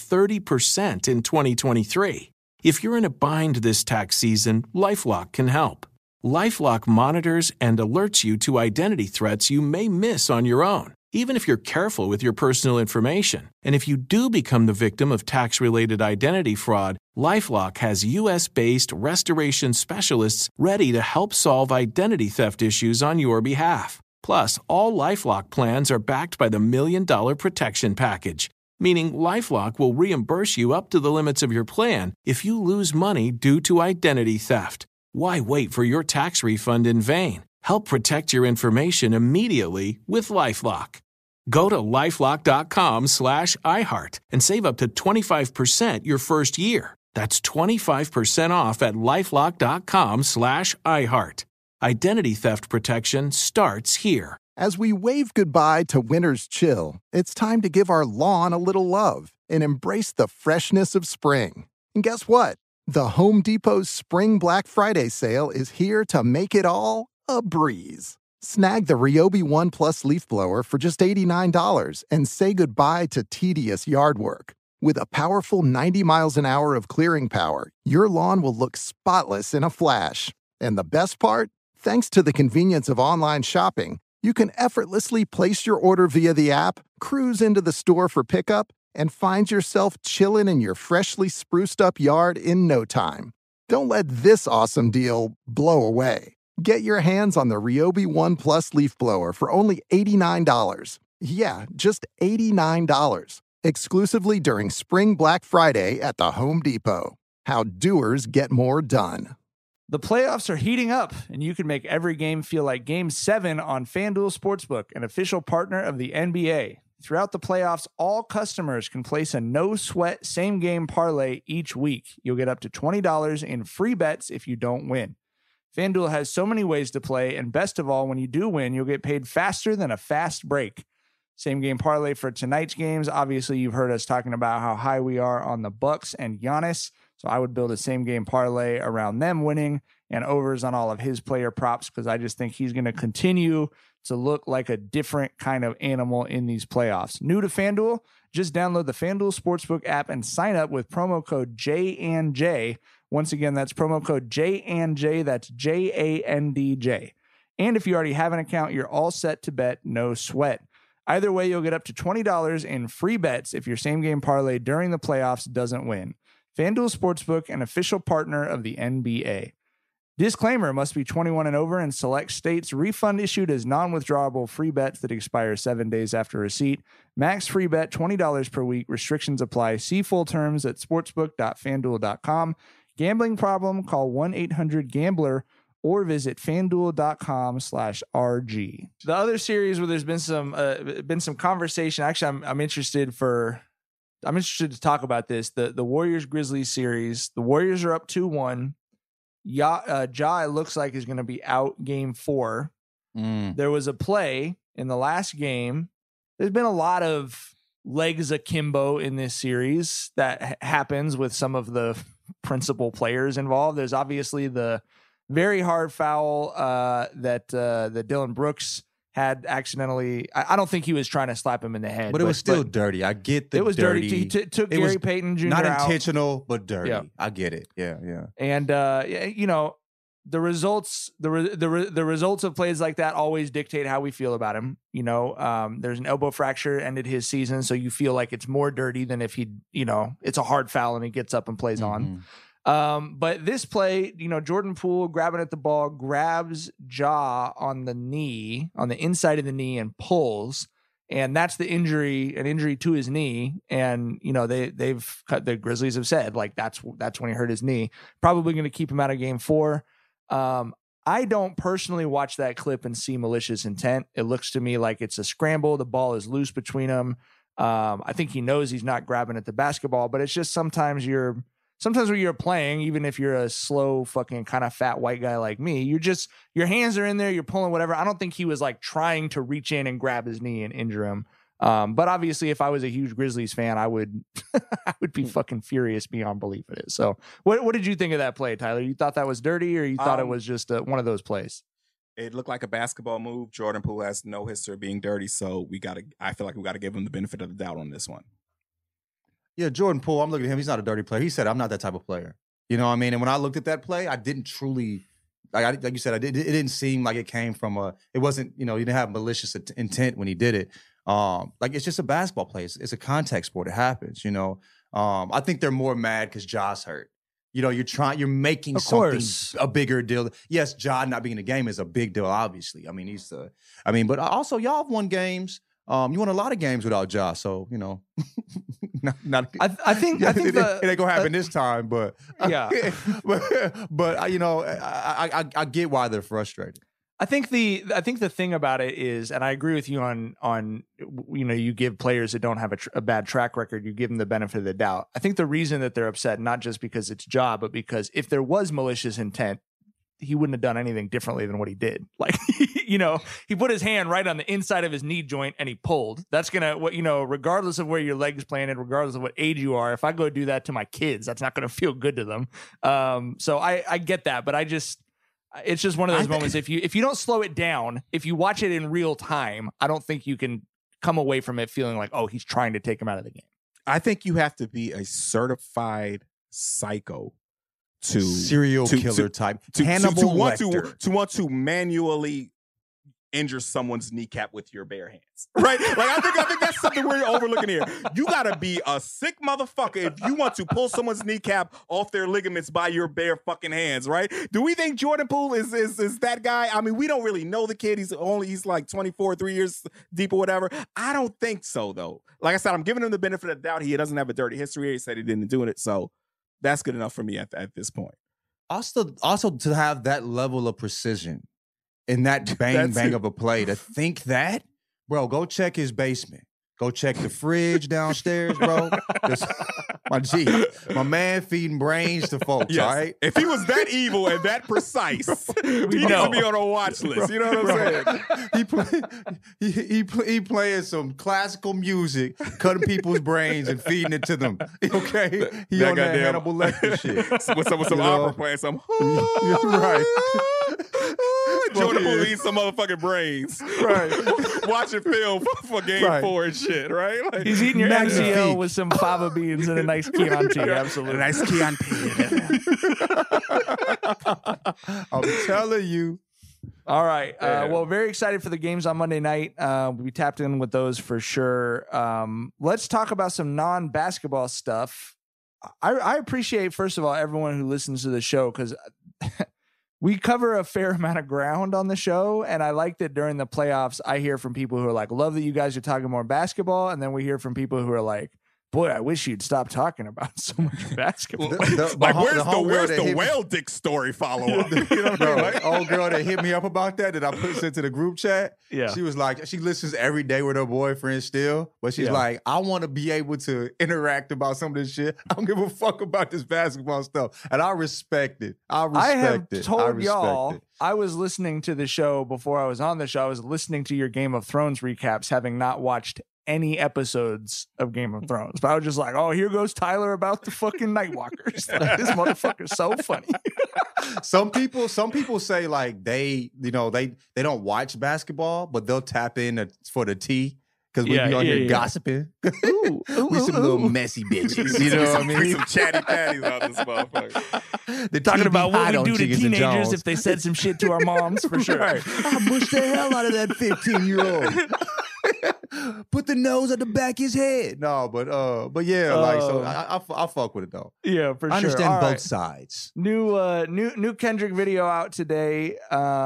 Speaker 12: 30% in 2023. If you're in a bind this tax season, LifeLock can help. LifeLock monitors and alerts you to identity threats you may miss on your own, even if you're careful with your personal information. And if you do become the victim of tax-related identity fraud, LifeLock has U.S.-based restoration specialists ready to help solve identity theft issues on your behalf. Plus, all LifeLock plans are backed by the $1 Million Protection Package, meaning LifeLock will reimburse you up to the limits of your plan if you lose money due to identity theft. Why wait for your tax refund in vain? Help protect your information immediately with LifeLock. Go to LifeLock.com/iHeart and save up to 25% your first year. That's 25% off at LifeLock.com/iHeart. Identity theft protection starts here.
Speaker 3: As we wave goodbye to winter's chill, it's time to give our lawn a little love and embrace the freshness of spring. And guess what? The Home Depot's Spring Black Friday sale is here to make it all a breeze. Snag the Ryobi One Plus leaf blower for just $89 and say goodbye to tedious yard work. With a powerful 90 miles an hour of clearing power, your lawn will look spotless in a flash. And the best part? Thanks to the convenience of online shopping, you can effortlessly place your order via the app, cruise into the store for pickup, and find yourself chilling in your freshly spruced up yard in no time. Don't let this awesome deal blow away. Get your hands on the Ryobi One Plus leaf blower for only $89. Yeah, just $89. Exclusively during Spring Black Friday at the Home Depot. How doers get more done.
Speaker 6: The playoffs are heating up, and you can make every game feel like Game 7 on FanDuel Sportsbook, an official partner of the NBA. Throughout the playoffs, all customers can place a no-sweat same-game parlay each week. You'll get up to $20 in free bets if you don't win. FanDuel has so many ways to play, and best of all, when you do win, you'll get paid faster than a fast break. Same-game parlay for tonight's games. Obviously, you've heard us talking about how high we are on the Bucks and Giannis, so I would build a same-game parlay around them winning and overs on all of his player props because I just think he's going to continue to look like a different kind of animal in these playoffs. New to FanDuel? Just download the FanDuel Sportsbook app and sign up with promo code JANJ. Once again, that's promo code JANJ. That's JANDJ. And if you already have an account, you're all set to bet, no sweat. Either way, you'll get up to $20 in free bets if your same-game parlay during the playoffs doesn't win. FanDuel Sportsbook, an official partner of the NBA. Disclaimer, must be 21 and over in select states. Refund issued as non-withdrawable free bets that expire 7 days after receipt. Max free bet $20 per week. Restrictions apply. See full terms at sportsbook.fanduel.com. Gambling problem? Call 1-800-GAMBLER or visit fanduel.com/RG. The other series where there's been some conversation. Actually, I'm interested to talk about this. The Warriors Grizzlies series. The Warriors are up 2-1. Ja, it looks like, is going to be out game 4. There was a play in the last game. There's been a lot of legs akimbo in this series that happens with some of the principal players involved. There's obviously the very hard foul that Dillon Brooks had accidentally. I don't think he was trying to slap him in the head,
Speaker 7: but it was still dirty. I get the
Speaker 6: it was dirty. He took Gary Payton Jr.
Speaker 7: Not
Speaker 6: out.
Speaker 7: intentional, but dirty.
Speaker 6: Yeah.
Speaker 7: I get it. Yeah.
Speaker 6: And the results of plays like that always dictate how we feel about him. There's an elbow fracture, ended his season, so you feel like it's more dirty than if it's a hard foul and he gets up and plays on. But this play, Jordan Poole grabbing at the ball, grabs Ja on the knee, on the inside of the knee, and pulls. And that's an injury to his knee. And, the Grizzlies have said, like, that's when he hurt his knee. Probably going to keep him out of game 4. I don't personally watch that clip and see malicious intent. It looks to me like it's a scramble. The ball is loose between them. I think he knows he's not grabbing at the basketball, but it's just sometimes when you're playing, even if you're a slow fucking kind of fat white guy like me, your hands are in there, you're pulling whatever. I don't think he was like trying to reach in and grab his knee and injure him. But obviously if I was a huge Grizzlies fan, I would be fucking furious beyond belief at it. So what did you think of that play, Tyler? You thought that was dirty, or you thought it was just one of those plays?
Speaker 8: It looked like a basketball move. Jordan Poole has no history of being dirty, so I feel like we got to give him the benefit of the doubt on this one.
Speaker 7: Yeah, Jordan Poole, I'm looking at him. He's not a dirty player. He said, I'm not that type of player. You know what I mean? And when I looked at that play, I didn't truly, like you said, it didn't seem like it came from it wasn't, he didn't have malicious intent when he did it. It's just a basketball play. It's a contact sport. It happens, I think they're more mad because Ja's hurt. You're making something a bigger deal. Yes, Ja not being in the game is a big deal, obviously. But also y'all have won games. You won a lot of games without Ja, so
Speaker 6: I think
Speaker 7: it ain't gonna happen this time, but
Speaker 6: yeah.
Speaker 7: but I get why they're frustrated.
Speaker 6: I think the thing about it is, and I agree with you on you give players that don't have a bad track record, you give them the benefit of the doubt. I think the reason that they're upset, not just because it's Ja, but because if there was malicious intent, he wouldn't have done anything differently than what he did. Like, he put his hand right on the inside of his knee joint and he pulled. That's regardless of where your leg's planted, regardless of what age you are, if I go do that to my kids, that's not going to feel good to them. So I get that, but it's just one of those moments. If you don't slow it down, if you watch it in real time, I don't think you can come away from it feeling like, oh, he's trying to take him out of the game.
Speaker 8: I think you have to be a certified psycho
Speaker 7: serial killer type.
Speaker 8: Hannibal Lecter. To want to manually injure someone's kneecap with your bare hands, right? Like I think that's something we're overlooking here. You gotta be a sick motherfucker if you want to pull someone's kneecap off their ligaments by your bare fucking hands, right? Do we think Jordan Poole is that guy? I mean, we don't really know the kid. He's like 24, 3 years deep or whatever. I don't think so though. Like I said, I'm giving him the benefit of the doubt. He doesn't have a dirty history. He said he didn't do it, so that's good enough for me at this point.
Speaker 7: Also to have that level of precision in that bang of a play, to think that, bro, go check his basement. Go check the fridge downstairs, bro. My man feeding brains to folks, all right?
Speaker 8: If he was that evil and that precise, he needs to be on a watch list. You know what I'm saying?
Speaker 7: He playing some classical music, cutting people's brains and feeding it to them. Okay? He that on that Hannibal Lecter shit.
Speaker 8: With some opera playing some.
Speaker 7: Right.
Speaker 8: Jordan Poole eat some motherfucking brains.
Speaker 6: Right.
Speaker 8: Watching film for game 4 and shit, right? Like,
Speaker 6: He's eating your MCL with some fava beans and a nice Chianti. Absolutely.
Speaker 8: a nice Chianti.
Speaker 7: I'm telling you.
Speaker 6: All right. Well, very excited for the games on Monday night. We tapped in with those for sure. Let's talk about some non-basketball stuff. I appreciate, first of all, everyone who listens to the show, because we cover a fair amount of ground on the show. And I like that during the playoffs, I hear from people who are like, love that you guys are talking more basketball. And then we hear from people who are like, boy, I wish you'd stop talking about so much basketball.
Speaker 8: Like, where's the whale dick story follow-up? You know what I mean? Like,
Speaker 7: old girl that hit me up about that I put into the group chat.
Speaker 6: Yeah.
Speaker 7: She was like, she listens every day with her boyfriend still, but she's like, I want to be able to interact about some of this shit. I don't give a fuck about this basketball stuff. And I respect it. I
Speaker 6: have told y'all, I was listening to the show before I was on the show. I was listening to your Game of Thrones recaps, having not watched any episodes of Game of Thrones, but I was just like, oh, here goes Tyler about the fucking Nightwalkers. Like, this motherfucker's so funny.
Speaker 7: Some people say like they don't watch basketball, but they'll tap in for the tea because we be on here gossiping. We some little messy bitches. You know what I mean?
Speaker 8: Some chatty patties on this motherfucker.
Speaker 6: They're talking about what we do to teenagers if they said some shit to our moms, for sure.
Speaker 7: Right. I mushed the hell out of that 15-year-old. Put the nose at the back of his head. No, but yeah, like, so I fuck with it though.
Speaker 6: Yeah, for sure.
Speaker 7: I understand
Speaker 6: All
Speaker 7: both
Speaker 6: right.
Speaker 7: sides.
Speaker 6: New Kendrick video out today.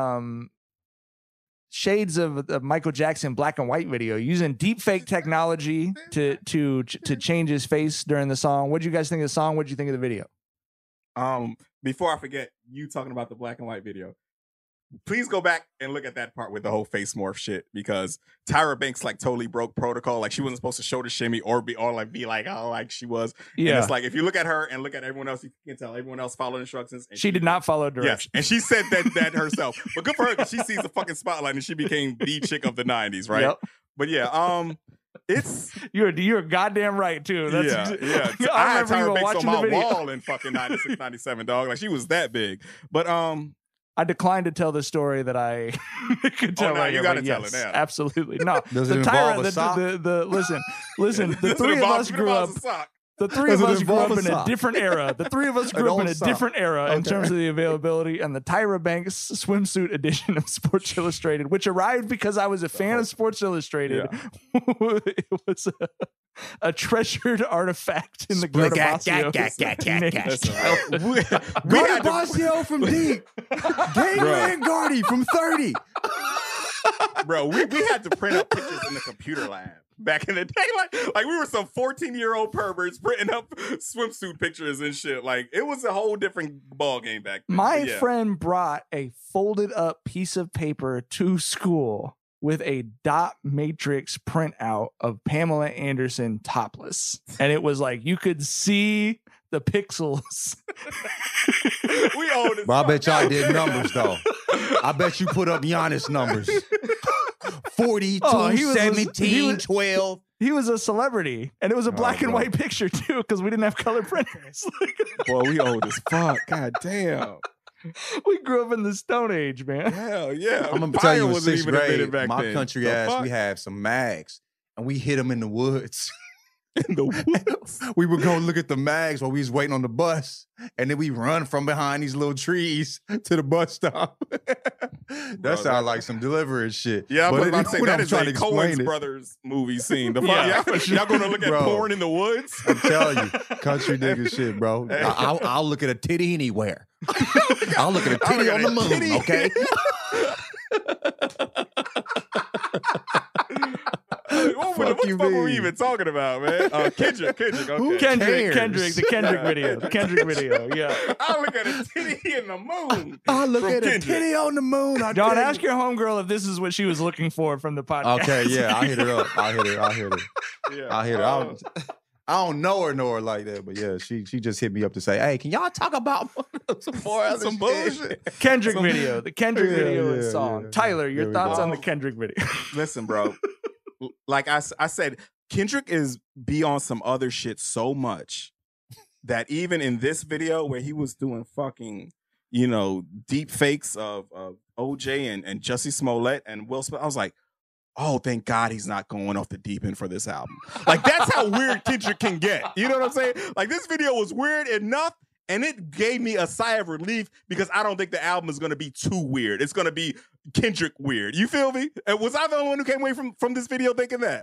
Speaker 6: Shades of the Michael Jackson black and white video using deepfake technology to change his face during the song. What did you guys think of the song? What did you think of the video?
Speaker 8: Before I forget, you talking about the black and white video. Please go back and look at that part with the whole face morph shit, because Tyra Banks like totally broke protocol. Like, she wasn't supposed to show the shimmy or be like oh, like she was.
Speaker 6: Yeah.
Speaker 8: And it's like, if you look at her and look at everyone else, you can tell everyone else followed instructions. And
Speaker 6: she did not follow directions.
Speaker 8: Yes, and she said that herself. But good for her, because she sees the fucking spotlight and she became the chick of the 90s, right?
Speaker 6: Yep.
Speaker 8: But yeah, it's
Speaker 6: you're goddamn right too. That's
Speaker 8: yeah. I had Tyra Banks on my wall in fucking 96, 97, dog. Like, she was that big. But
Speaker 6: I declined to tell the story that I could tell.
Speaker 8: No, you got to
Speaker 6: yes,
Speaker 8: tell it now.
Speaker 6: Absolutely. No.
Speaker 7: Does it involve a sock?
Speaker 6: Listen, the three of us grew up. The three of us grew up in a different era. The three of us grew up in a different era in terms of the availability, and the Tyra Banks swimsuit edition of Sports Illustrated, which arrived because I was a fan of Sports Illustrated. Yeah. It was a treasured artifact in the Gardabassio.
Speaker 7: Gardabassio from Deep. Gangland Gardy from 30.
Speaker 8: Bro, we had to print up pictures in the computer lab back in the day. Like we were some 14-year-old perverts printing up swimsuit pictures and shit. Like, it was a whole different ball game back then.
Speaker 6: My friend brought a folded up piece of paper to school with a dot matrix printout of Pamela Anderson topless. And it was like, you could see the pixels.
Speaker 8: We own it.
Speaker 7: But I bet y'all did numbers though. I bet you put up Giannis numbers. 42, 17, 12.
Speaker 6: He was a celebrity, and it was a black and white picture too, because we didn't have color printers.
Speaker 8: Boy, we old as fuck. God damn.
Speaker 6: We grew up in the Stone Age, man.
Speaker 8: Hell yeah.
Speaker 7: I'm gonna tell you, in
Speaker 8: wasn't
Speaker 7: sixth
Speaker 8: even
Speaker 7: grade,
Speaker 8: invented back
Speaker 7: my
Speaker 8: then.
Speaker 7: country ass, we had some mags, and we hid them in the woods.
Speaker 8: In the woods?
Speaker 7: We would go look at the mags while we was waiting on the bus, and then we run from behind these little trees to the bus stop. That sounds like some deliverance shit.
Speaker 8: Yeah,
Speaker 7: but
Speaker 8: I'm about to say, that is a Coen's
Speaker 7: it.
Speaker 8: Brothers movie scene. The y'all gonna look at porn in the woods?
Speaker 7: I'm telling you, country nigga shit, bro. I'll look at a titty anywhere. I'll look at a titty on the moon, okay?
Speaker 8: What the fuck were we even talking about, man? Kendrick. Okay.
Speaker 6: Kendrick, the Kendrick video. The Kendrick video, yeah.
Speaker 8: I look at a titty in the moon.
Speaker 7: I look at a titty on the moon.
Speaker 6: Don't ask your homegirl if this is what she was looking for from the podcast.
Speaker 7: Okay, yeah, I hit her up. I hit her.
Speaker 8: Yeah.
Speaker 7: I hit her. I don't know her like that, but yeah, she just hit me up to say, "Hey, can y'all talk about some more other
Speaker 8: some bullshit?"
Speaker 6: Kendrick video, the Kendrick video and song.
Speaker 7: Yeah.
Speaker 6: Tyler, your thoughts on the Kendrick video?
Speaker 8: Listen, bro. Like I said, Kendrick is on some other shit so much that even in this video where he was doing fucking deep fakes of OJ and Jussie Smollett and Will Smith. I was like, oh, thank God he's not going off the deep end for this album. Like, that's how weird Kendrick can get. You know what I'm saying? Like, this video was weird enough, and it gave me a sigh of relief because I don't think the album is going to be too weird. It's going to be Kendrick weird. You feel me? And was I the only one who came away from this video thinking that?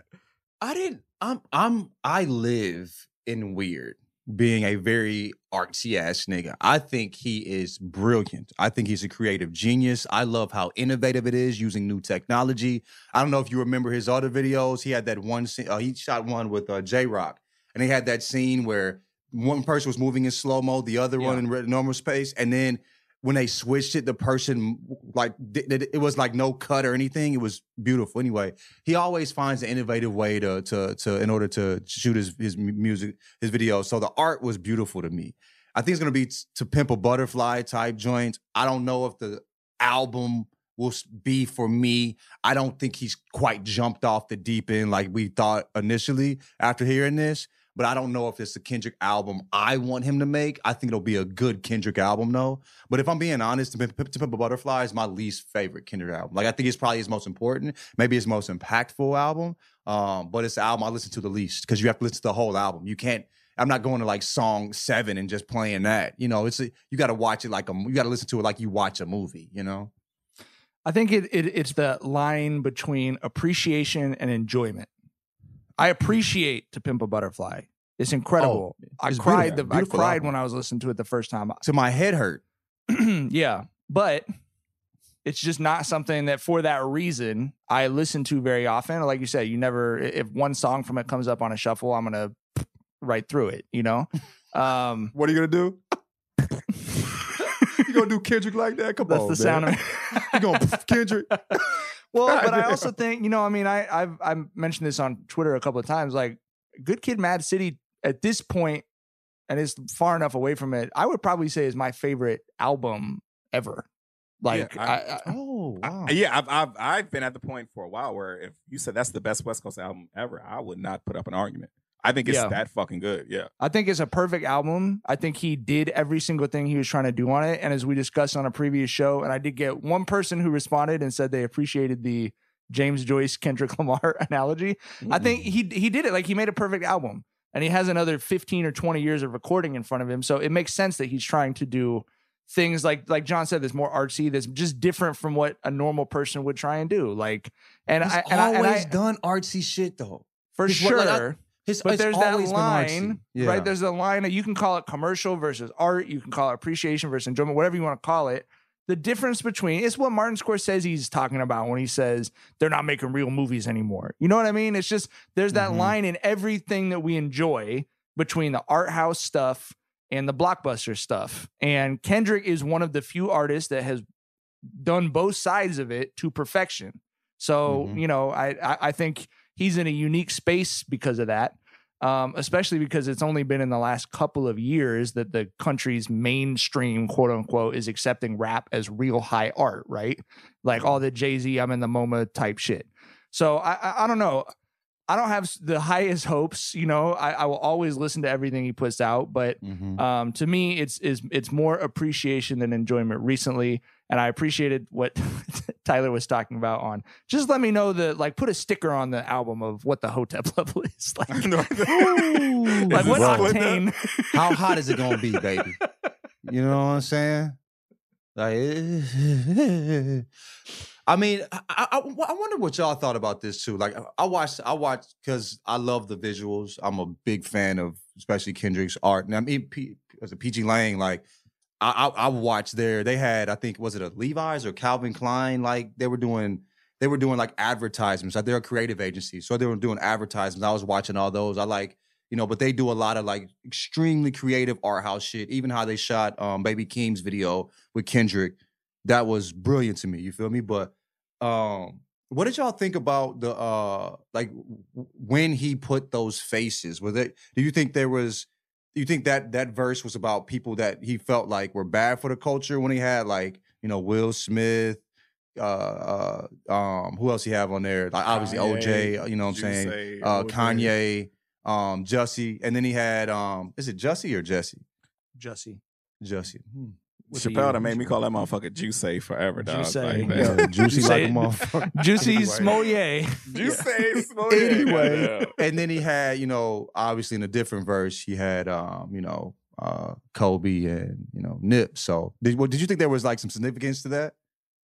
Speaker 7: I live in weird, being a very artsy ass nigga. I think he is brilliant. I think he's a creative genius. I love how innovative it is using new technology. I don't know if you remember his other videos. He had that one scene, he shot one with J-Rock, and he had that scene where one person was moving in slow-mo, the other one in normal space, and then when they switched it, the person, like, it was like no cut or anything. It was beautiful. Anyway, he always finds an innovative way to in order to shoot his music, his videos. So the art was beautiful to me. I think it's going to be To Pimp a Butterfly type joint. I don't know if the album will be for me. I don't think he's quite jumped off the deep end like we thought initially after hearing this. But I don't know if it's the Kendrick album I want him to make. I think it'll be a good Kendrick album, though. But if I'm being honest, To Pimp a Butterfly is my least favorite Kendrick album. Like, I think it's probably his most important, maybe his most impactful album. But it's the album I listen to the least because you have to listen to the whole album. You can't. I'm not going to like song 7 and just playing that. You know, you got to watch it you got to listen to it like you watch a movie. You know.
Speaker 6: I think it's the line between appreciation and enjoyment. I appreciate To Pimp a Butterfly. It's incredible. I cried when I was listening to it the first time.
Speaker 7: So my head hurt.
Speaker 6: Yeah, but it's just not something that, for that reason, I listen to very often. Like you said, if one song from it comes up on a shuffle, I'm gonna right through it. You know.
Speaker 7: What are you gonna do? You gonna do Kendrick like that? Come on,
Speaker 6: that's the sound of it.
Speaker 7: You gonna Kendrick?
Speaker 6: Well, but I also think, I've mentioned this on Twitter a couple of times, like, Good Kid, Mad City at this point, and it's far enough away from it, I would probably say is my favorite album ever. Like,
Speaker 8: I've been at the point for a while where if you said that's the best West Coast album ever, I would not put up an argument. I think it's that fucking good. Yeah.
Speaker 6: I think it's a perfect album. I think he did every single thing he was trying to do on it. And as we discussed on a previous show, and I did get one person who responded and said they appreciated the James Joyce, Kendrick Lamar analogy. I think he did it. Like, he made a perfect album, and he has another 15 or 20 years of recording in front of him. So it makes sense that he's trying to do things like John said, that's more artsy, that's just different from what a normal person would try and do. Like, and
Speaker 7: he's always done artsy shit though.
Speaker 6: For sure. But there's that line, right? There's a line that you can call it commercial versus art. You can call it appreciation versus enjoyment, whatever you want to call it. The difference between, it's what Martin Scorsese's talking about when he says they're not making real movies anymore. You know what I mean? It's just, there's that line in everything that we enjoy between the art house stuff and the blockbuster stuff. And Kendrick is one of the few artists that has done both sides of it to perfection. So, I think he's in a unique space because of that, especially because it's only been in the last couple of years that the country's mainstream, quote unquote, is accepting rap as real high art, right? Like all the Jay-Z, I'm in the MoMA type shit. So I don't know. I don't have the highest hopes, I will always listen to everything he puts out, but to me, it's more appreciation than enjoyment recently. And I appreciated what Tyler was talking about on, just let me know put a sticker on the album of what the Hotep level is. Like, like what octane?
Speaker 7: How hot is it going to be, baby? You know what I'm saying? Like, I mean, I wonder what y'all thought about this too. Like, I watched because I love the visuals. I'm a big fan of especially Kendrick's art. And I mean, as a PG Lang, like, I watched they had, I think, was it a Levi's or Calvin Klein? Like, they were doing like advertisements. Like, they're a creative agency, so they were doing advertisements. I was watching all those. I like, but they do a lot of like extremely creative art house shit. Even how they shot Baby Keem's video with Kendrick, that was brilliant to me. You feel me? But what did y'all think about the when he put those faces? Do you think that verse was about people that he felt like were bad for the culture when he had like, Will Smith, who else he have on there? Like obviously OJ, you know what I'm saying? Kanye, Jussie, and then he had is it Jussie or Jesse?
Speaker 6: Jussie.
Speaker 7: Jussie.
Speaker 8: Chappelle done made me call that motherfucker Juicy forever, dog.
Speaker 6: Juicy.
Speaker 8: Like,
Speaker 7: Juicy like a motherfucker.
Speaker 6: Juicy
Speaker 7: Anyway.
Speaker 6: Smollett.
Speaker 8: Juicy Smollett.
Speaker 7: Anyway, and then he had, obviously in a different verse, he had, Kobe and, Nip. So did you think there was like some significance to that?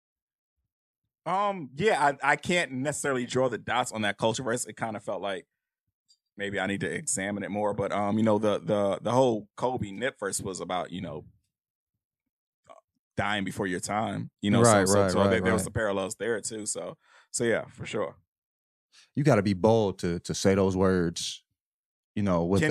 Speaker 8: Yeah, I can't necessarily draw the dots on that culture verse. It kind of felt like maybe I need to examine it more. But the whole Kobe Nip verse was about, dying before your time.
Speaker 7: Right,
Speaker 8: so
Speaker 7: right,
Speaker 8: there was the parallels there too. So yeah, for sure.
Speaker 7: You got to be bold to say those words, with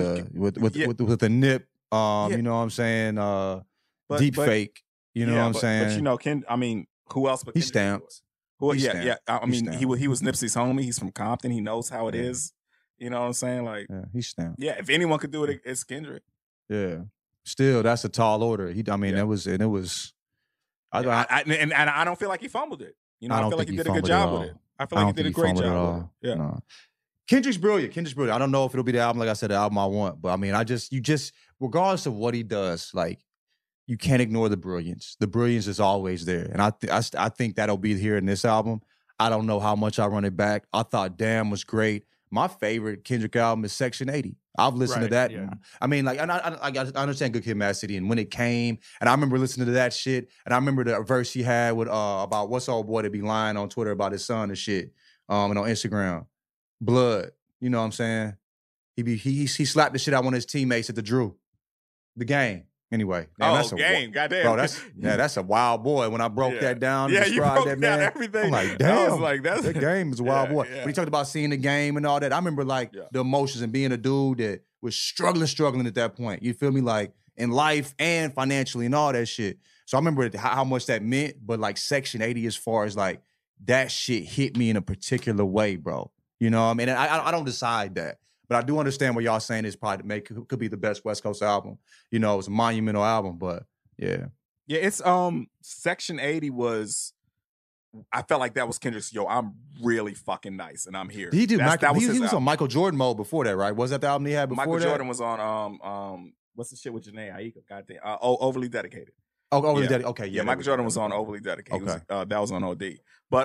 Speaker 7: the Nip. You know what I'm saying? Deep fake. You know what I'm saying?
Speaker 8: But who else? But
Speaker 7: he stamped.
Speaker 8: Well,
Speaker 7: He
Speaker 8: yeah.
Speaker 7: stamped.
Speaker 8: I mean, he was Nipsey's homie. He's from Compton. He knows how it is. You know what I'm saying? Like,
Speaker 7: he stamped.
Speaker 8: Yeah, if anyone could do it, it's Kendrick.
Speaker 7: Yeah. Still, that's a tall order. It was.
Speaker 8: And I don't feel like he fumbled it. I feel like he did a good job with it. I feel like he did a great job with it. Yeah.
Speaker 7: No. Kendrick's brilliant. I don't know if it'll be the album, like I said, the album I want, but I mean, regardless of what he does, like, you can't ignore the brilliance. The brilliance is always there. And I think that'll be here in this album. I don't know how much I run it back. I thought Damn was great. My favorite Kendrick album is Section 80. I've listened to that. Yeah. I mean, like, and I understand Good Kid, Mad City and when it came, and I remember listening to that shit, and I remember the verse he had with about what's old boy to be lying on Twitter about his son and shit, and on Instagram. Blood. You know what I'm saying? He slapped the shit out one of his teammates at the game. Anyway,
Speaker 8: game, goddamn,
Speaker 7: bro, that's a wild boy. When I broke that down,
Speaker 8: you broke
Speaker 7: that,
Speaker 8: down
Speaker 7: man,
Speaker 8: everything.
Speaker 7: I'm like, damn,
Speaker 8: I was like,
Speaker 7: that game is a wild boy. When he talked about seeing the game and all that, I remember like the emotions and being a dude that was struggling at that point. You feel me? Like in life and financially and all that shit. So I remember how much that meant. But like Section 80, as far as like that shit hit me in a particular way, bro. You know what I mean? And I don't decide that. But I do understand what y'all saying is probably could be the best West Coast album. It was a monumental album, but yeah.
Speaker 8: Yeah, it's Section 80 was, I felt like that was Kendrick's, I'm really fucking nice and I'm here.
Speaker 7: He was on Michael Jordan mode before that, right? Was that the album he had before
Speaker 8: Michael
Speaker 7: that?
Speaker 8: Jordan was on what's the shit with Janae Aiko? Goddamn. Overly Dedicated.
Speaker 7: Oh, Overly Dedicated. Okay,
Speaker 8: yeah. Michael Jordan was on Overly Dedicated. Okay. That was on OD. But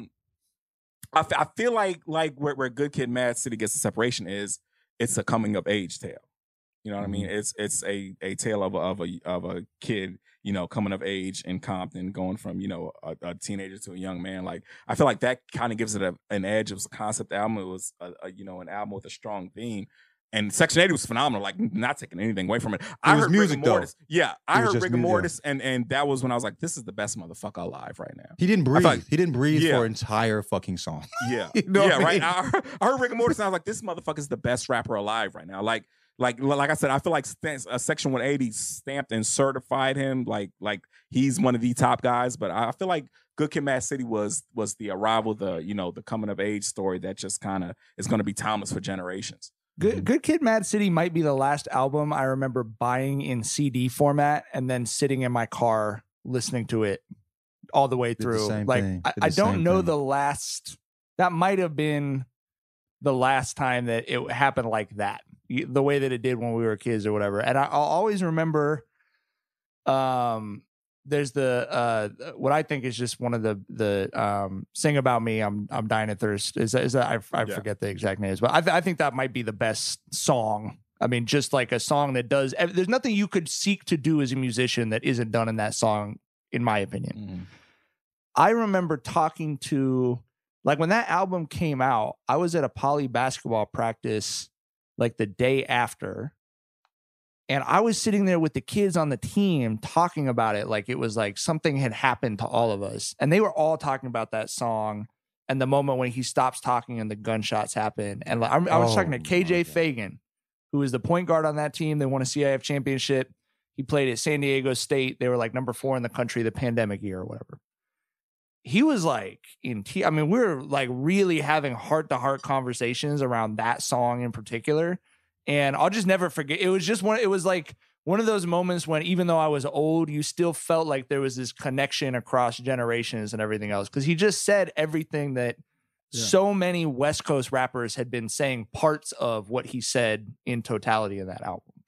Speaker 8: I feel like where Good Kid, Mad City gets the separation is it's a coming of age tale. You know what I mean? It's a tale of a kid, coming of age in Compton, going from a teenager to a young man. Like I feel like that kind of gives it an edge. It was a concept album. It was an album with a strong theme. And Section 80 was phenomenal, like not taking anything away from it. I heard
Speaker 7: music,
Speaker 8: Rigor Mortis. Yeah, I heard Rigor Mortis,
Speaker 7: yeah.
Speaker 8: and that was when I was like, this is the best motherfucker alive right now.
Speaker 7: He didn't breathe. For an entire fucking song.
Speaker 8: Yeah.
Speaker 7: Right.
Speaker 8: I heard Rigor Mortis, and I was like, this motherfucker's the best rapper alive right now. Like I said, I feel like Section 180 stamped and certified him. Like he's one of the top guys. But I feel like Good Kid, Mad City was the arrival, the coming of age story that just kind of is going to be timeless for generations.
Speaker 6: Good Kid, Mad City might be the last album I remember buying in CD format and then sitting in my car listening to it all the way through. I don't know the last. That might have been the last time that it happened like that, the way that it did when we were kids or whatever. And I'll always remember. There's the what I think is just one of the "Sing About Me, I'm Dying of Thirst." Is that I forget the exact names, but I think that might be the best song. I mean, just like a song that does. There's nothing you could seek to do as a musician that isn't done in that song, in my opinion. Mm-hmm. I remember talking to, like, when that album came out, I was at a poly basketball practice like the day after. And I was sitting there with the kids on the team talking about it like it was like something had happened to all of us. And they were all talking about that song and the moment when he stops talking and the gunshots happen. And I was talking to KJ Fagan, who is the point guard on that team. They won a CIF championship. He played at San Diego State. They were like number 4 in the country the pandemic year or whatever. He was like we were like really having heart-to-heart conversations around that song in particular. And I'll just never forget. It was like one of those moments when, even though I was old, you still felt like there was this connection across generations and everything else. Because he just said everything that so many West Coast rappers had been saying, parts of what he said in totality in that album.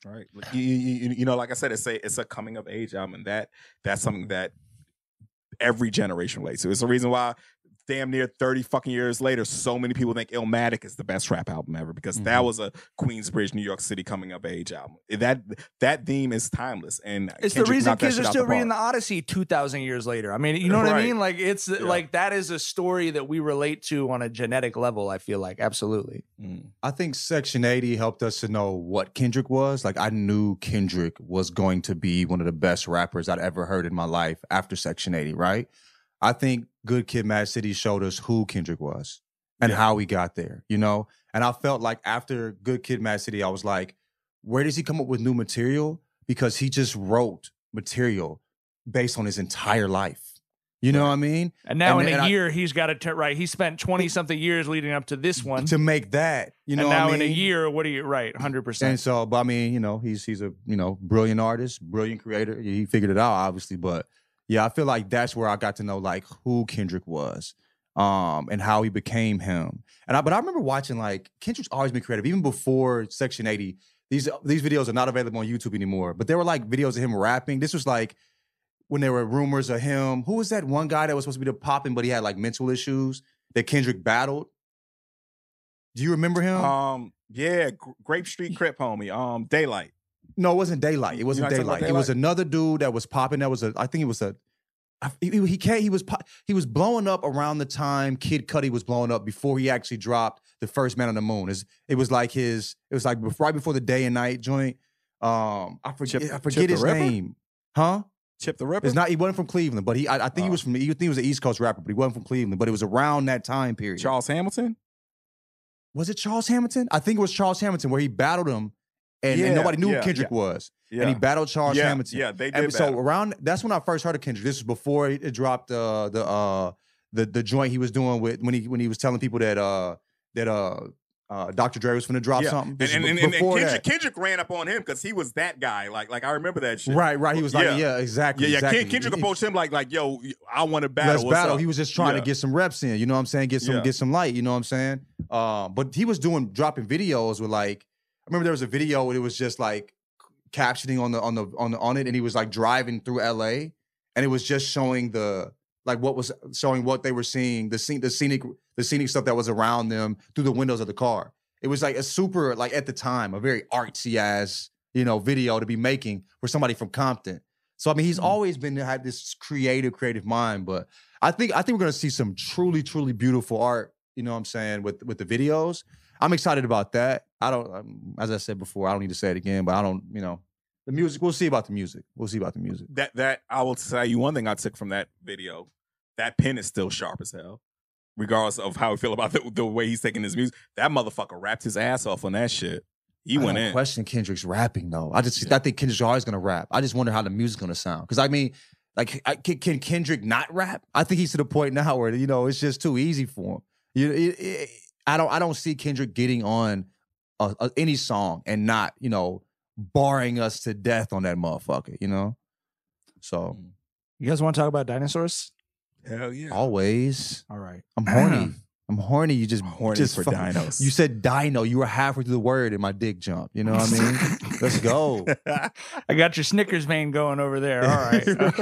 Speaker 8: Right. You know, like I said, it's a coming of age album, and that's something that every generation relates to. It's the reason why damn near 30 fucking years later, so many people think Illmatic is the best rap album ever, because that was a Queensbridge, New York City coming of age album. That theme is timeless, and
Speaker 6: it's
Speaker 8: Kendrick
Speaker 6: the reason
Speaker 8: knocked that
Speaker 6: kids
Speaker 8: shit
Speaker 6: are
Speaker 8: out
Speaker 6: still
Speaker 8: the
Speaker 6: reading
Speaker 8: park.
Speaker 6: the Odyssey 2,000 years later. I mean, you know what I mean? Like it's like that is a story that we relate to on a genetic level. I feel like absolutely.
Speaker 7: I think Section 80 helped us to know what Kendrick was. Like, I knew Kendrick was going to be one of the best rappers I'd ever heard in my life after Section 80, right? I think Good Kid, Mad City showed us who Kendrick was and how he got there, you know? And I felt like after Good Kid, Mad City, I was like, where does he come up with new material? Because he just wrote material based on his entire life. You know what I mean?
Speaker 6: And now in a year, he's got to right. He spent 20-something years leading up to this one
Speaker 7: to make that. You know,
Speaker 6: and now
Speaker 7: what I mean?
Speaker 6: in a year, what are you right? 100%.
Speaker 7: And so, but I mean, you know, he's a brilliant artist, brilliant creator. He figured it out, obviously, but yeah, I feel like that's where I got to know like who Kendrick was, and how he became him. But I remember watching like Kendrick's always been creative, even before Section 80. These videos are not available on YouTube anymore, but there were like videos of him rapping. This was like when there were rumors of him. Who was that one guy that was supposed to be the poppin', but he had like mental issues that Kendrick battled? Do you remember him?
Speaker 8: Yeah, Grape Street Crip homie. Daylight.
Speaker 7: No, it wasn't Daylight. It wasn't Daylight. It was another dude that was popping. He was blowing up around the time Kid Cudi was blowing up before he actually dropped the first Man on the Moon. It was like right before the Day and Night joint. I forget his name. Huh?
Speaker 8: Chip the Ripper?
Speaker 7: He wasn't from Cleveland, but I think he was he was an East Coast rapper, but he wasn't from Cleveland. But it was around that time period.
Speaker 8: Charles Hamilton?
Speaker 7: Was it Charles Hamilton? I think it was Charles Hamilton where he battled him. And nobody knew who Kendrick was. Yeah. And he battled Charles Hamilton.
Speaker 8: Yeah, they did.
Speaker 7: And so that's when I first heard of Kendrick. This was before it dropped the joint he was doing with when he was telling people that Dr. Dre was finna drop something.
Speaker 8: And Kendrick ran up on him because he was that guy. Like I remember that shit.
Speaker 7: Right. He was like, exactly.
Speaker 8: Yeah,
Speaker 7: exactly.
Speaker 8: Kendrick approached him like, yo, I want to battle.
Speaker 7: Let's battle. He was just trying to get some reps in. You know what I'm saying? Get some light. You know what I'm saying? But he was dropping videos with like. I remember there was a video where it was just like captioning on it, and he was like driving through LA, and it was just showing what they were seeing, the scenic stuff that was around them through the windows of the car. It was like a super, like at the time, a very artsy ass, video to be making for somebody from Compton. So I mean, he's always had this creative mind, but I think we're gonna see some truly, truly beautiful art. You know what I'm saying with the videos. I'm excited about that. As I said before, I don't need to say it again, but the music, we'll see about the music.
Speaker 8: That I will tell you one thing I took from that video. That pen is still sharp as hell. Regardless of how we feel about the way he's taking his music. That motherfucker rapped his ass off on that shit. He went in.
Speaker 7: I don't question Kendrick's rapping though. I think Kendrick's always gonna rap. I just wonder how the music's gonna sound. Because I mean, like, can Kendrick not rap? I think he's to the point now where it's just too easy for him. I don't see Kendrick getting on any song and not, barring us to death on that motherfucker, So.
Speaker 6: You guys want to talk about dinosaurs?
Speaker 8: Hell yeah.
Speaker 7: Always.
Speaker 6: All right.
Speaker 7: I'm horny. I'm horny. You just
Speaker 8: horny for dinos.
Speaker 7: You said dino. You were halfway through the word and my dick jumped. You know what I mean? Let's go.
Speaker 6: I got your Snickers vein going over there. All right.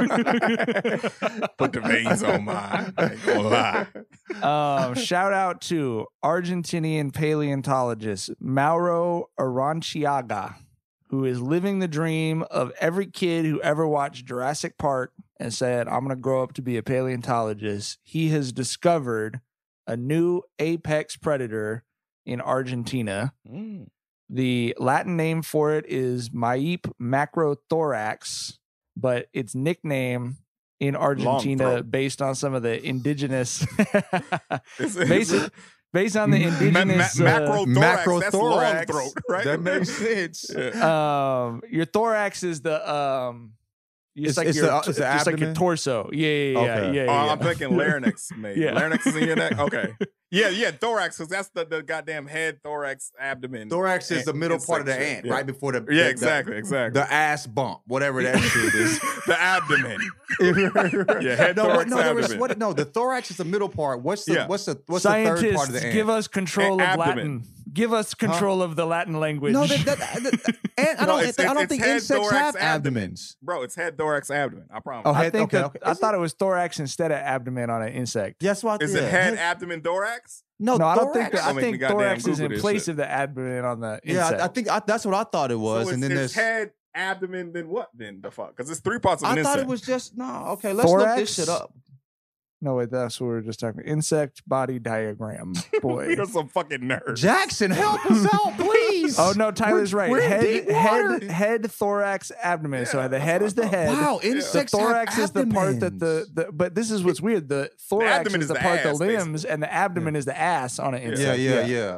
Speaker 8: Put the veins on mine. I ain't gonna lie.
Speaker 6: Shout out to Argentinian paleontologist Mauro Aranciaga, who is living the dream of every kid who ever watched Jurassic Park and said, I'm going to grow up to be a paleontologist. He has discovered a new apex predator in Argentina. The Latin name for it is Maipe macrothorax, but its nickname in Argentina, based on some of the indigenous... Based on the indigenous
Speaker 8: macrothorax, that's long throat, right?
Speaker 7: That makes sense.
Speaker 6: Your thorax is the it's like your torso. Yeah.
Speaker 8: I'm thinking larynx, maybe. Yeah. Larynx is in your neck. Okay. Yeah, thorax, because that's the goddamn head, thorax, abdomen.
Speaker 7: Thorax is the middle part of the ant, right before the
Speaker 8: exactly.
Speaker 7: The ass bump, whatever that shit is.
Speaker 8: The abdomen. Head, thorax, abdomen.
Speaker 7: The thorax is the middle part. What's the
Speaker 6: Scientists,
Speaker 7: third part of the ant?
Speaker 6: give us control of
Speaker 8: abdomen.
Speaker 6: Latin. Give us control of the Latin language.
Speaker 7: No, and I don't think
Speaker 8: head,
Speaker 7: insects
Speaker 8: thorax,
Speaker 7: have abdomens.
Speaker 8: Bro, it's head, thorax, abdomen. I promise.
Speaker 7: Oh,
Speaker 6: I
Speaker 7: head,
Speaker 6: think
Speaker 7: okay.
Speaker 6: I thought it was thorax instead of abdomen on an insect.
Speaker 7: Yes, what
Speaker 8: Is it head, abdomen, thorax?
Speaker 7: No,
Speaker 6: I don't think
Speaker 7: thorax.
Speaker 6: I think thorax is
Speaker 8: Google
Speaker 6: in
Speaker 8: this
Speaker 6: place
Speaker 8: shit.
Speaker 6: of the abdomen on the
Speaker 7: Yeah,
Speaker 6: insect.
Speaker 7: I think that's what I thought it was.
Speaker 8: So
Speaker 7: and then
Speaker 8: it's
Speaker 7: there's
Speaker 8: head, abdomen, then what? Then the fuck? Because it's 3 parts of an
Speaker 7: I
Speaker 8: insect.
Speaker 7: thought it was just no. Okay, let's look
Speaker 6: Thorax?
Speaker 7: this shit up.
Speaker 6: No, wait, that's what we were just talking about. Insect body diagram. Boy.
Speaker 8: You're some fucking nerd.
Speaker 7: Jackson, help us out, please.
Speaker 6: Oh no, Tyler's right.
Speaker 7: We're in deep water.
Speaker 6: Head, thorax, abdomen. So the head is the head.
Speaker 7: Wow,
Speaker 6: The
Speaker 7: insects
Speaker 6: thorax
Speaker 7: have
Speaker 6: is the part that
Speaker 7: abdomens.
Speaker 6: the but this is what's weird. The thorax
Speaker 8: abdomen
Speaker 6: is
Speaker 8: is
Speaker 6: the
Speaker 8: the
Speaker 6: part the
Speaker 8: ass,
Speaker 6: limbs, and the abdomen is the ass on an
Speaker 7: Yeah,
Speaker 6: insect.
Speaker 7: yeah.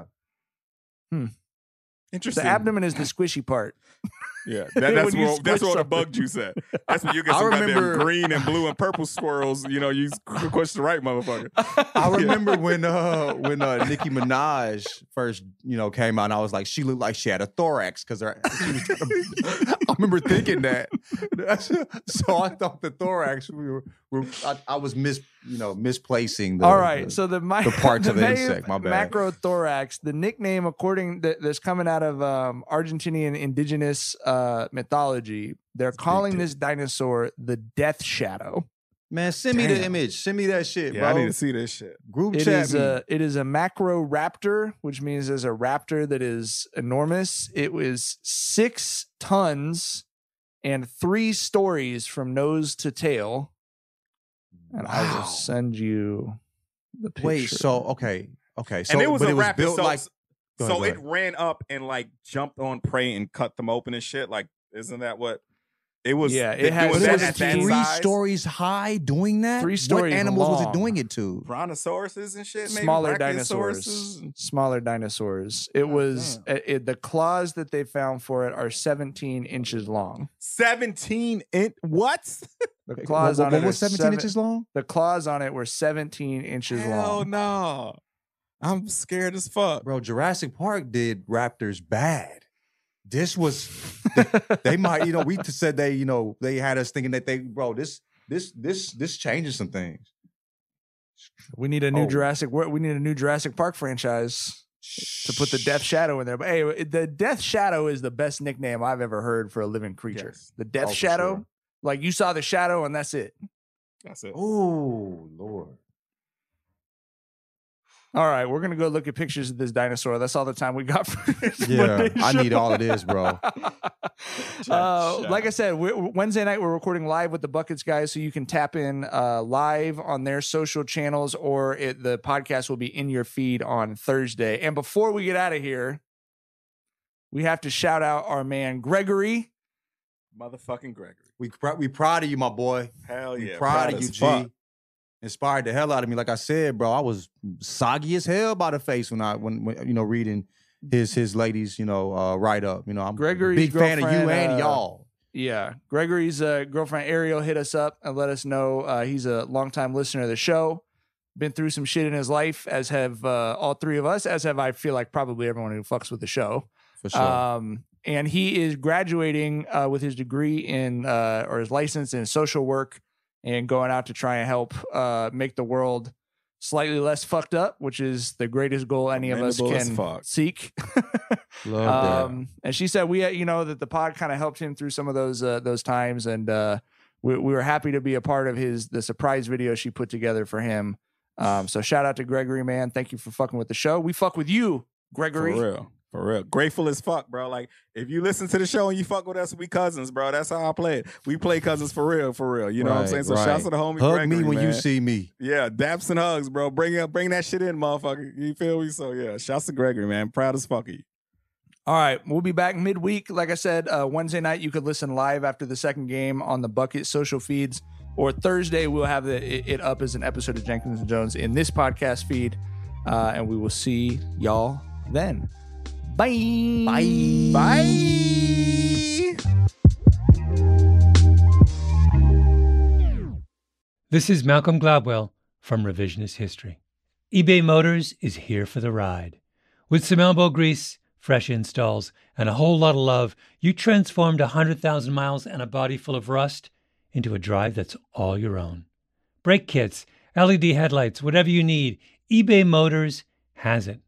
Speaker 8: Interesting.
Speaker 6: The abdomen is the squishy part.
Speaker 8: Yeah,
Speaker 6: When
Speaker 8: that's
Speaker 6: you
Speaker 8: where
Speaker 6: squish
Speaker 8: the
Speaker 6: something.
Speaker 8: bug juice at. That's when you get
Speaker 7: I
Speaker 8: some
Speaker 7: remember-
Speaker 8: goddamn green and blue and purple squirrels. You know, you squish the right motherfucker.
Speaker 7: I remember when Nicki Minaj first, came out, and I was like, she looked like she had a thorax because I remember thinking that. So I thought the thorax I was misplacing the
Speaker 6: All right, so the
Speaker 7: parts of the
Speaker 6: main
Speaker 7: insect. My bad.
Speaker 6: macrothorax, the nickname according that's coming out of Argentinian indigenous mythology, they're calling this dinosaur the Death Shadow.
Speaker 7: Man, send me the
Speaker 8: Damn.
Speaker 7: image. Send me that shit,
Speaker 8: Yeah,
Speaker 7: bro.
Speaker 8: I need to see this shit.
Speaker 7: Group
Speaker 6: It
Speaker 7: chat
Speaker 6: is
Speaker 7: me.
Speaker 6: a macroraptor, which means there's a raptor that is enormous. It was 6 tons and 3 stories from nose to tail. And I will
Speaker 7: Wow.
Speaker 6: send you the picture.
Speaker 7: Wait, so okay. So
Speaker 8: And it was
Speaker 7: but
Speaker 8: a
Speaker 7: it was
Speaker 8: raptor,
Speaker 7: built
Speaker 8: so,
Speaker 7: like
Speaker 8: so
Speaker 7: Go ahead,
Speaker 8: it
Speaker 7: go
Speaker 8: ran up and like jumped on prey and cut them open and shit. Like, isn't that what it was?
Speaker 6: Yeah, it
Speaker 8: doing
Speaker 6: has-
Speaker 7: But
Speaker 8: that
Speaker 7: it was
Speaker 8: at that
Speaker 7: 3
Speaker 8: size?
Speaker 7: stories high doing that?
Speaker 6: 3 stories
Speaker 7: What animals was it
Speaker 6: long.
Speaker 7: doing it to?
Speaker 8: Brontosauruses and shit. Maybe
Speaker 6: Smaller
Speaker 8: Brachiosauruses?
Speaker 6: dinosaurs. Smaller dinosaurs. It was the claws that they found for it are 17 inches long.
Speaker 8: 17 inch. What?
Speaker 6: The claws on
Speaker 7: What
Speaker 6: it
Speaker 7: was
Speaker 6: are
Speaker 7: 17 inches long?
Speaker 6: The claws on it were 17 inches
Speaker 8: Hell
Speaker 6: long.
Speaker 8: no. I'm scared as fuck.
Speaker 7: Bro, Jurassic Park did raptors bad. This was they might, we said they had us thinking that this changes some things.
Speaker 6: We need a new
Speaker 7: Oh.
Speaker 6: We need a new Jurassic Park franchise to put the Death Shadow in there. But hey, the Death Shadow is the best nickname I've ever heard for a living creature.
Speaker 8: Yes.
Speaker 6: The Death
Speaker 7: Oh, for
Speaker 6: Shadow,
Speaker 7: sure.
Speaker 6: like you saw the shadow and that's it.
Speaker 8: That's it.
Speaker 7: Oh, Lord.
Speaker 6: All right, we're gonna go look at pictures of this dinosaur. That's all the time we got for this
Speaker 7: Yeah,
Speaker 6: Monday
Speaker 7: I
Speaker 6: show.
Speaker 7: need all of this, bro.
Speaker 6: Like I said, Wednesday night we're recording live with the Buckets guys, so you can tap in live on their social channels, or the podcast will be in your feed on Thursday. And before we get out of here, we have to shout out our man Gregory.
Speaker 8: Motherfucking Gregory.
Speaker 7: We proud of you, my boy.
Speaker 8: Hell
Speaker 7: We
Speaker 8: yeah.
Speaker 7: proud of you,
Speaker 8: as
Speaker 7: G.
Speaker 8: fuck.
Speaker 7: Inspired the hell out of me. Like I said, bro, I was soggy as hell by the face when reading his ladies, write up. I'm
Speaker 6: Gregory's
Speaker 7: a big fan of you
Speaker 6: girlfriend,
Speaker 7: and y'all.
Speaker 6: Yeah, Gregory's girlfriend Ariel hit us up and let us know he's a longtime listener of the show. Been through some shit in his life, as have all 3 of us, as have I feel like probably everyone who fucks with the show.
Speaker 7: For sure.
Speaker 6: And he is graduating with his degree in or his license in social work and going out to try and help make the world slightly less fucked up, which is the greatest goal any of us
Speaker 8: Commendable as
Speaker 6: can
Speaker 8: fuck.
Speaker 6: seek.
Speaker 7: Love that.
Speaker 6: And she said that the pod kind of helped him through some of those times, and we were happy to be a part of the surprise video she put together for him. So shout out to Gregory, man. Thank you for fucking with the show. We fuck with you, Gregory.
Speaker 8: For real. For real. Grateful as fuck, bro. Like, if you listen to the show and you fuck with us, we cousins, bro. That's how I play it. We play cousins for real, for real. You know what I'm saying? So shouts to the homie
Speaker 7: Hug
Speaker 8: Gregory,
Speaker 7: me when you
Speaker 8: man.
Speaker 7: see me.
Speaker 8: Yeah, daps and hugs, bro. Bring that shit in, motherfucker. You feel me? So yeah, shouts to Gregory, man. Proud as fuck of you.
Speaker 6: All right, we'll be back midweek. Like I said, Wednesday night you could listen live after the second game on the Bucket social feeds, or Thursday we'll have it up as an episode of Jenkins and Jones in this podcast feed, and we will see y'all then. Bye.
Speaker 7: Bye.
Speaker 8: Bye.
Speaker 13: This is Malcolm Gladwell from Revisionist History. eBay Motors is here for the ride. With some elbow grease, fresh installs, and a whole lot of love, you transformed 100,000 miles and a body full of rust into a drive that's all your own. Brake kits, LED headlights, whatever you need, eBay Motors has it.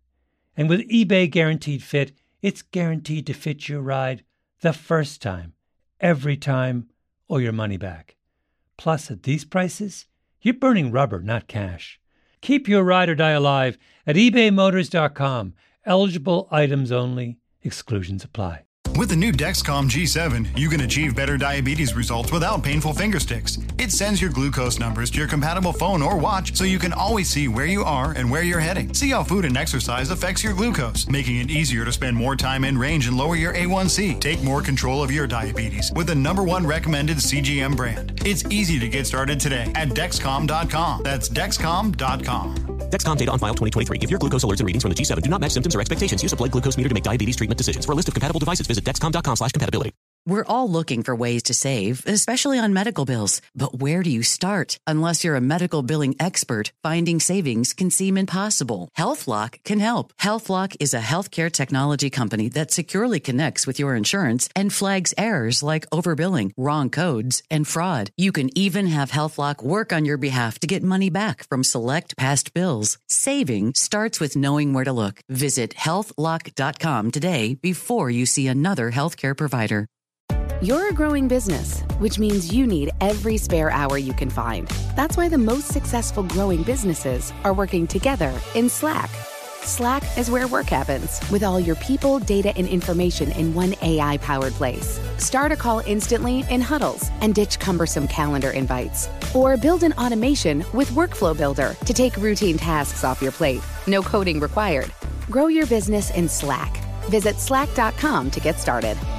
Speaker 13: And with eBay Guaranteed Fit, it's guaranteed to fit your ride the first time, every time, or your money back. Plus, at these prices, you're burning rubber, not cash. Keep your ride or die alive at ebaymotors.com. Eligible items only. Exclusions apply.
Speaker 14: With the new Dexcom G7, you can achieve better diabetes results without painful finger sticks. It sends your glucose numbers to your compatible phone or watch so you can always see where you are and where you're heading. See how food and exercise affects your glucose, making it easier to spend more time in range and lower your A1C. Take more control of your diabetes with the #1 recommended CGM brand. It's easy to get started today at Dexcom.com. That's Dexcom.com.
Speaker 15: Dexcom data on file 2023. If your glucose alerts and readings from the G7 do not match symptoms or expectations, use a blood glucose meter to make diabetes treatment decisions. For a list of compatible devices, visit Dexcom.com/compatibility.
Speaker 4: We're all looking for ways to save, especially on medical bills. But where do you start? Unless you're a medical billing expert, finding savings can seem impossible. HealthLock can help. HealthLock is a healthcare technology company that securely connects with your insurance and flags errors like overbilling, wrong codes, and fraud. You can even have HealthLock work on your behalf to get money back from select past bills. Saving starts with knowing where to look. Visit healthlock.com today before you see another healthcare provider.
Speaker 16: You're a growing business, which means you need every spare hour you can find. That's why the most successful growing businesses are working together in Slack. Slack is where work happens, with all your people, data, and information in one AI-powered place. Start a call instantly in huddles and ditch cumbersome calendar invites. Or build an automation with Workflow Builder to take routine tasks off your plate. No coding required. Grow your business in Slack. Visit slack.com to get started.